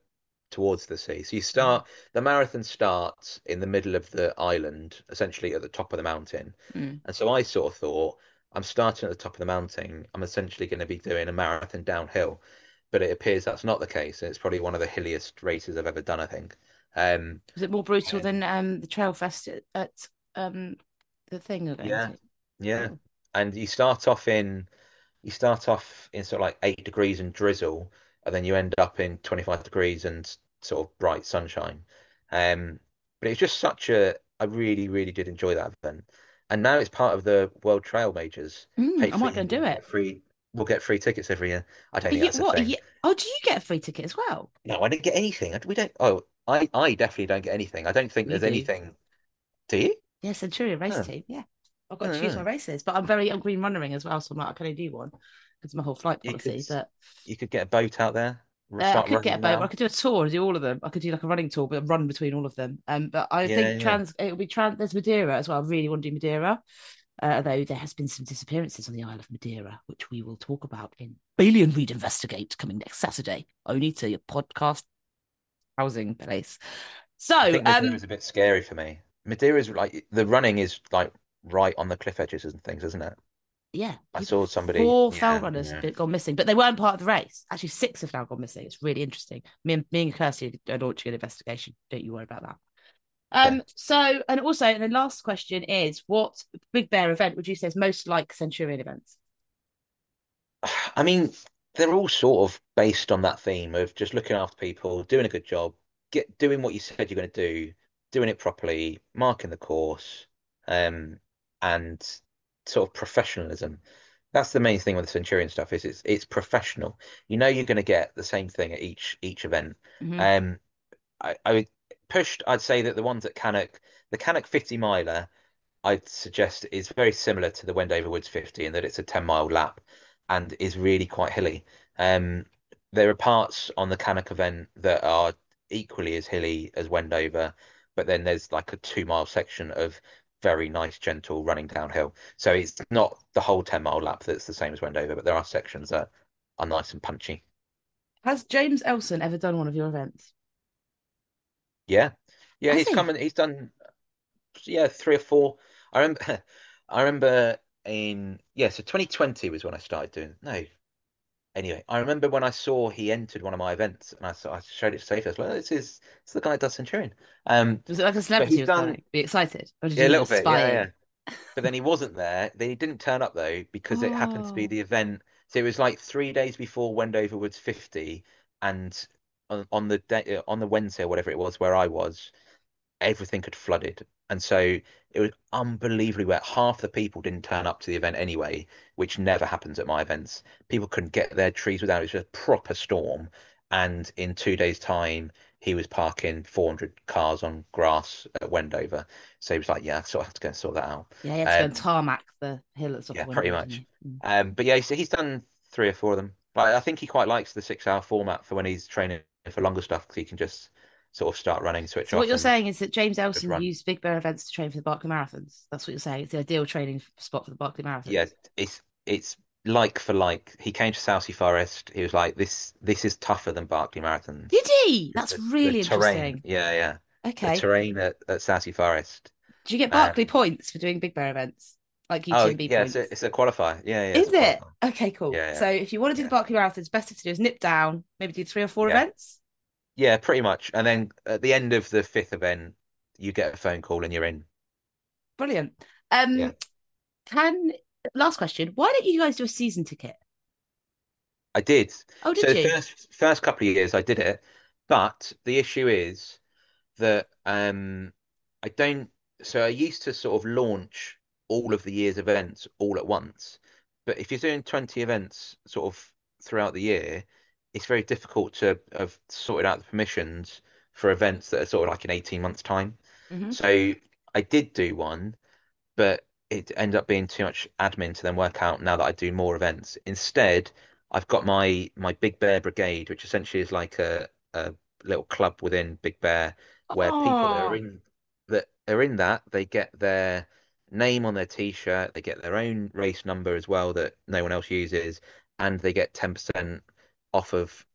towards the sea. So you Mm. start the marathon starts in the middle of the island, essentially at the top of the mountain. Mm. And so I sort of thought, I'm starting at the top of the mountain. I'm essentially going to be doing a marathon downhill. But it appears that's not the case. And it's probably one of the hilliest races I've ever done, I think. Um, Was it more brutal and than um the Trail Fest at, at um the thing you're going yeah, to? yeah. Oh. And you start off in you start off in sort of like eight degrees and drizzle, and then you end up in twenty-five degrees and sort of bright sunshine. Um, but it's just such a, I really, really did enjoy that event. And now it's part of the World Trail Majors. Mm, I might go Hopefully and do we'll it. get free, we'll get free tickets every year. I don't Are think you, that's a what? Are thing. you, oh, do you get a free ticket as well? No, I didn't get anything. We don't, oh, I, I definitely don't get anything. I don't think We there's do. anything. Do you? Yeah, Centurion race Oh, team. Yeah. I've I got to don't choose my know. races, but I'm very on green runnering as well. So I'm like, I can only do one because my whole flight You could, policy. But you could get a boat out there, uh, I start could get a running boat. I around. could do a tour and do all of them. I could do like a running tour, but run between all of them. Um, but I Yeah, think yeah. trans it'll be trans. There's Madeira as well. I really want to do Madeira, uh, although there has been some disappearances on the Isle of Madeira, which we will talk about in Bailey and Reed Investigate coming next Saturday, only to your podcast housing place. I So, think Madeira um, is a bit scary for me. Madeira is like the running is like right on the cliff edges and things, isn't it? yeah, I people, saw somebody. four fell Yeah, runners yeah. been gone missing, but they weren't part of the race. Actually, six have now gone missing. It's really interesting. Me and me and Kirsty are launching an investigation. Don't you worry about that. Okay. Um, so and also, and the last question is, what Big Bear event would you say is most like Centurion events? I mean, they're all sort of based on that theme of just looking after people, doing a good job, get doing what you said you're going to do, doing it properly, marking the course, um, and sort of professionalism. That's the main thing with the Centurion stuff is it's it's professional. You know you're going to get the same thing at each each event. Mm-hmm. Um, I, I would pushed. I'd say that the ones at Cannock, the Cannock fifty miler, I'd suggest is very similar to the Wendover Woods fifty in that it's a ten mile lap and is really quite hilly. Um, there are parts on the Cannock event that are equally as hilly as Wendover, but then there's like a two mile section of very nice, gentle running downhill. So it's not the whole ten mile lap that's the same as Wendover, but there are sections that are nice and punchy. Has James Elson ever done one of your events? Yeah. Yeah, Has he's come he? and he's done yeah, three or four. I remember I remember in yeah, so twenty twenty was when I started doing no. Anyway, I remember when I saw he entered one of my events and I saw I showed it to Sophie. I was like, oh, this is it's the guy that does Centurion. Um, Was it like a but celebrity he's was done coming? Be excited, or did yeah, a you little just bit, spy yeah, yeah. in? But then he wasn't there. Then he didn't turn up though because it happened to be Oh, the event. So it was like three days before Wendover Woods fifty, and on, on the day on the Wednesday or whatever it was where I was, everything had flooded. And so it was unbelievably wet. Half the people didn't turn up to the event anyway, which never happens at my events. People couldn't get their trees without it was just a proper storm. And in two days' time, he was parking four hundred cars on grass at Wendover. So he was like, yeah, so I have to go and sort that out. yeah, he had to go and Um, tarmac the hill at the top yeah, of pretty Wendover, didn't much. he? Mm. Um, but yeah, so he's done three or four of them. Like, I think he quite likes the six hour format for when he's training for longer stuff because he can just sort of start running, switch So what off, you're and saying is that James just Elson run. used Big Bear events to train for the Barkley Marathons. That's what you're saying. It's the ideal training spot for the Barkley Yeah, Marathons. it's it's like for like. He came to Southsea Forest. He was like, this this is tougher than Barkley Marathons. Did he? That's The the really terrain, interesting. yeah, yeah. The Okay. terrain at, at Southsea Forest. Do you get Barkley Um, points for doing Big Bear events? Like oh U T M B yeah, it's a points? it's a qualifier. Yeah, yeah, it's Is a it? qualifier. Okay, cool. Yeah, So yeah, if you want to do the yeah, Barkley Marathons, best thing to do is nip down, maybe do three or four yeah, events. yeah, pretty much. And then at the end of the fifth event, you get a phone call and you're in. Brilliant. Yeah, Um, can last question. Why don't you guys do a season ticket? I did. Oh, So did the you? first first couple of years I did it, but the issue is that um I don't so I used to sort of launch all of the year's events all at once. But if you're doing twenty events sort of throughout the year, it's very difficult to have sorted out the permissions for events that are sort of like in eighteen months' time. Hmm. So I did do one, but it ended up being too much admin to then work out now that I do more events. Instead, I've got my my Big Bear Brigade, which essentially is like a, a little club within Big Bear where people that are Oh, in that are in that they get their name on their t-shirt, they get their own race number as well that no one else uses, and they get ten percent off of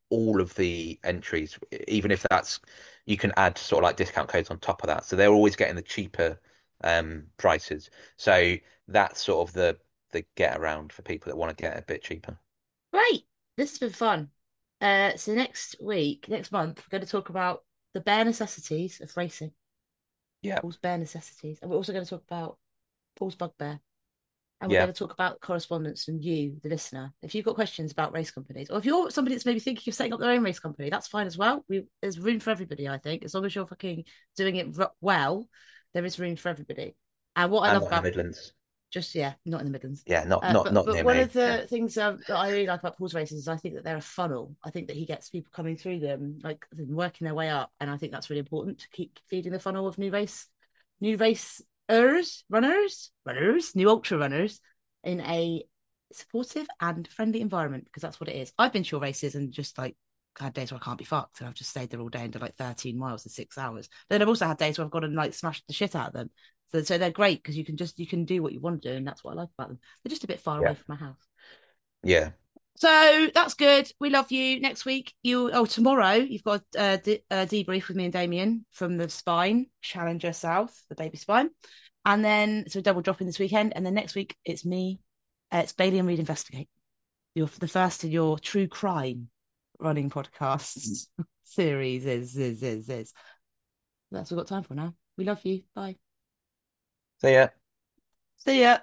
all of the entries, even if that's, you can add sort of like discount codes on top of that. So they're always getting the cheaper um, prices. So that's sort of the the get around for people that want to get a bit cheaper. Great. This has been fun. Uh, so next week, next month, we're going to talk about the bare necessities of racing. Yeah. Paul's bare necessities. And we're also going to talk about Paul's bugbear. And we're Yeah. going to talk about correspondence from you, the listener. If you've got questions about race companies, or if you're somebody that's maybe thinking of setting up their own race company, that's fine as well. We, there's room for everybody, I think. As long as you're fucking doing it r- well, there is room for everybody. And what I And love not in about the Midlands. just, yeah, not in the Midlands. Yeah, not Uh, not but not but near one me. of the Yeah. things um, that I really like about Paul's races is I think that they're a funnel. I think that he gets people coming through them, like working their way up, and I think that's really important to keep feeding the funnel of new race, new racers, runners, runners, new ultra runners in a supportive and friendly environment, because that's what it is. I've been to your races and just like had days where I can't be fucked, and I've just stayed there all day and done like thirteen miles in six hours. But then I've also had days where I've gone and like smashed the shit out of them. So, so they're great because you can just you can do what you want to do, and that's what I like about them. They're just a bit far Yeah. away from my house. Yeah. So that's good. We love you. Next week, you oh tomorrow you've got a, de- a debrief with me and Damien from the Spine Challenger South, the baby Spine, and then so double dropping this weekend, and then next week it's me, uh, it's Bailey and Reed Investigate. You're the first in your true crime running podcasts series. Is is is is. That's all we've got time for now. We love you. Bye. So yeah. See ya.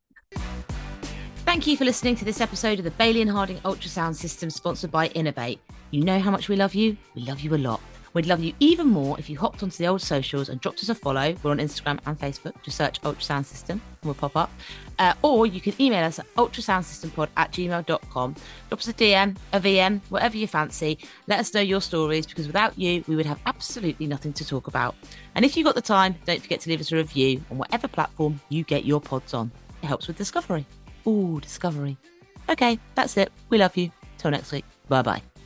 Thank you for listening to this episode of the Bailey and Harding Ultrasound System, sponsored by Innovate. You know how much we love you. We love you a lot. We'd love you even more if you hopped onto the old socials and dropped us a follow. We're on Instagram and Facebook. Just search Ultrasound System and we'll pop up. Uh, or you can email us at ultrasoundsystempod at gmail dot com. Drop us a D M, a V M, whatever you fancy. Let us know your stories, because without you, we would have absolutely nothing to talk about. And if you've got the time, don't forget to leave us a review on whatever platform you get your pods on. It helps with discovery. Ooh, discovery. Okay, that's it. We love you. Till next week. Bye-bye.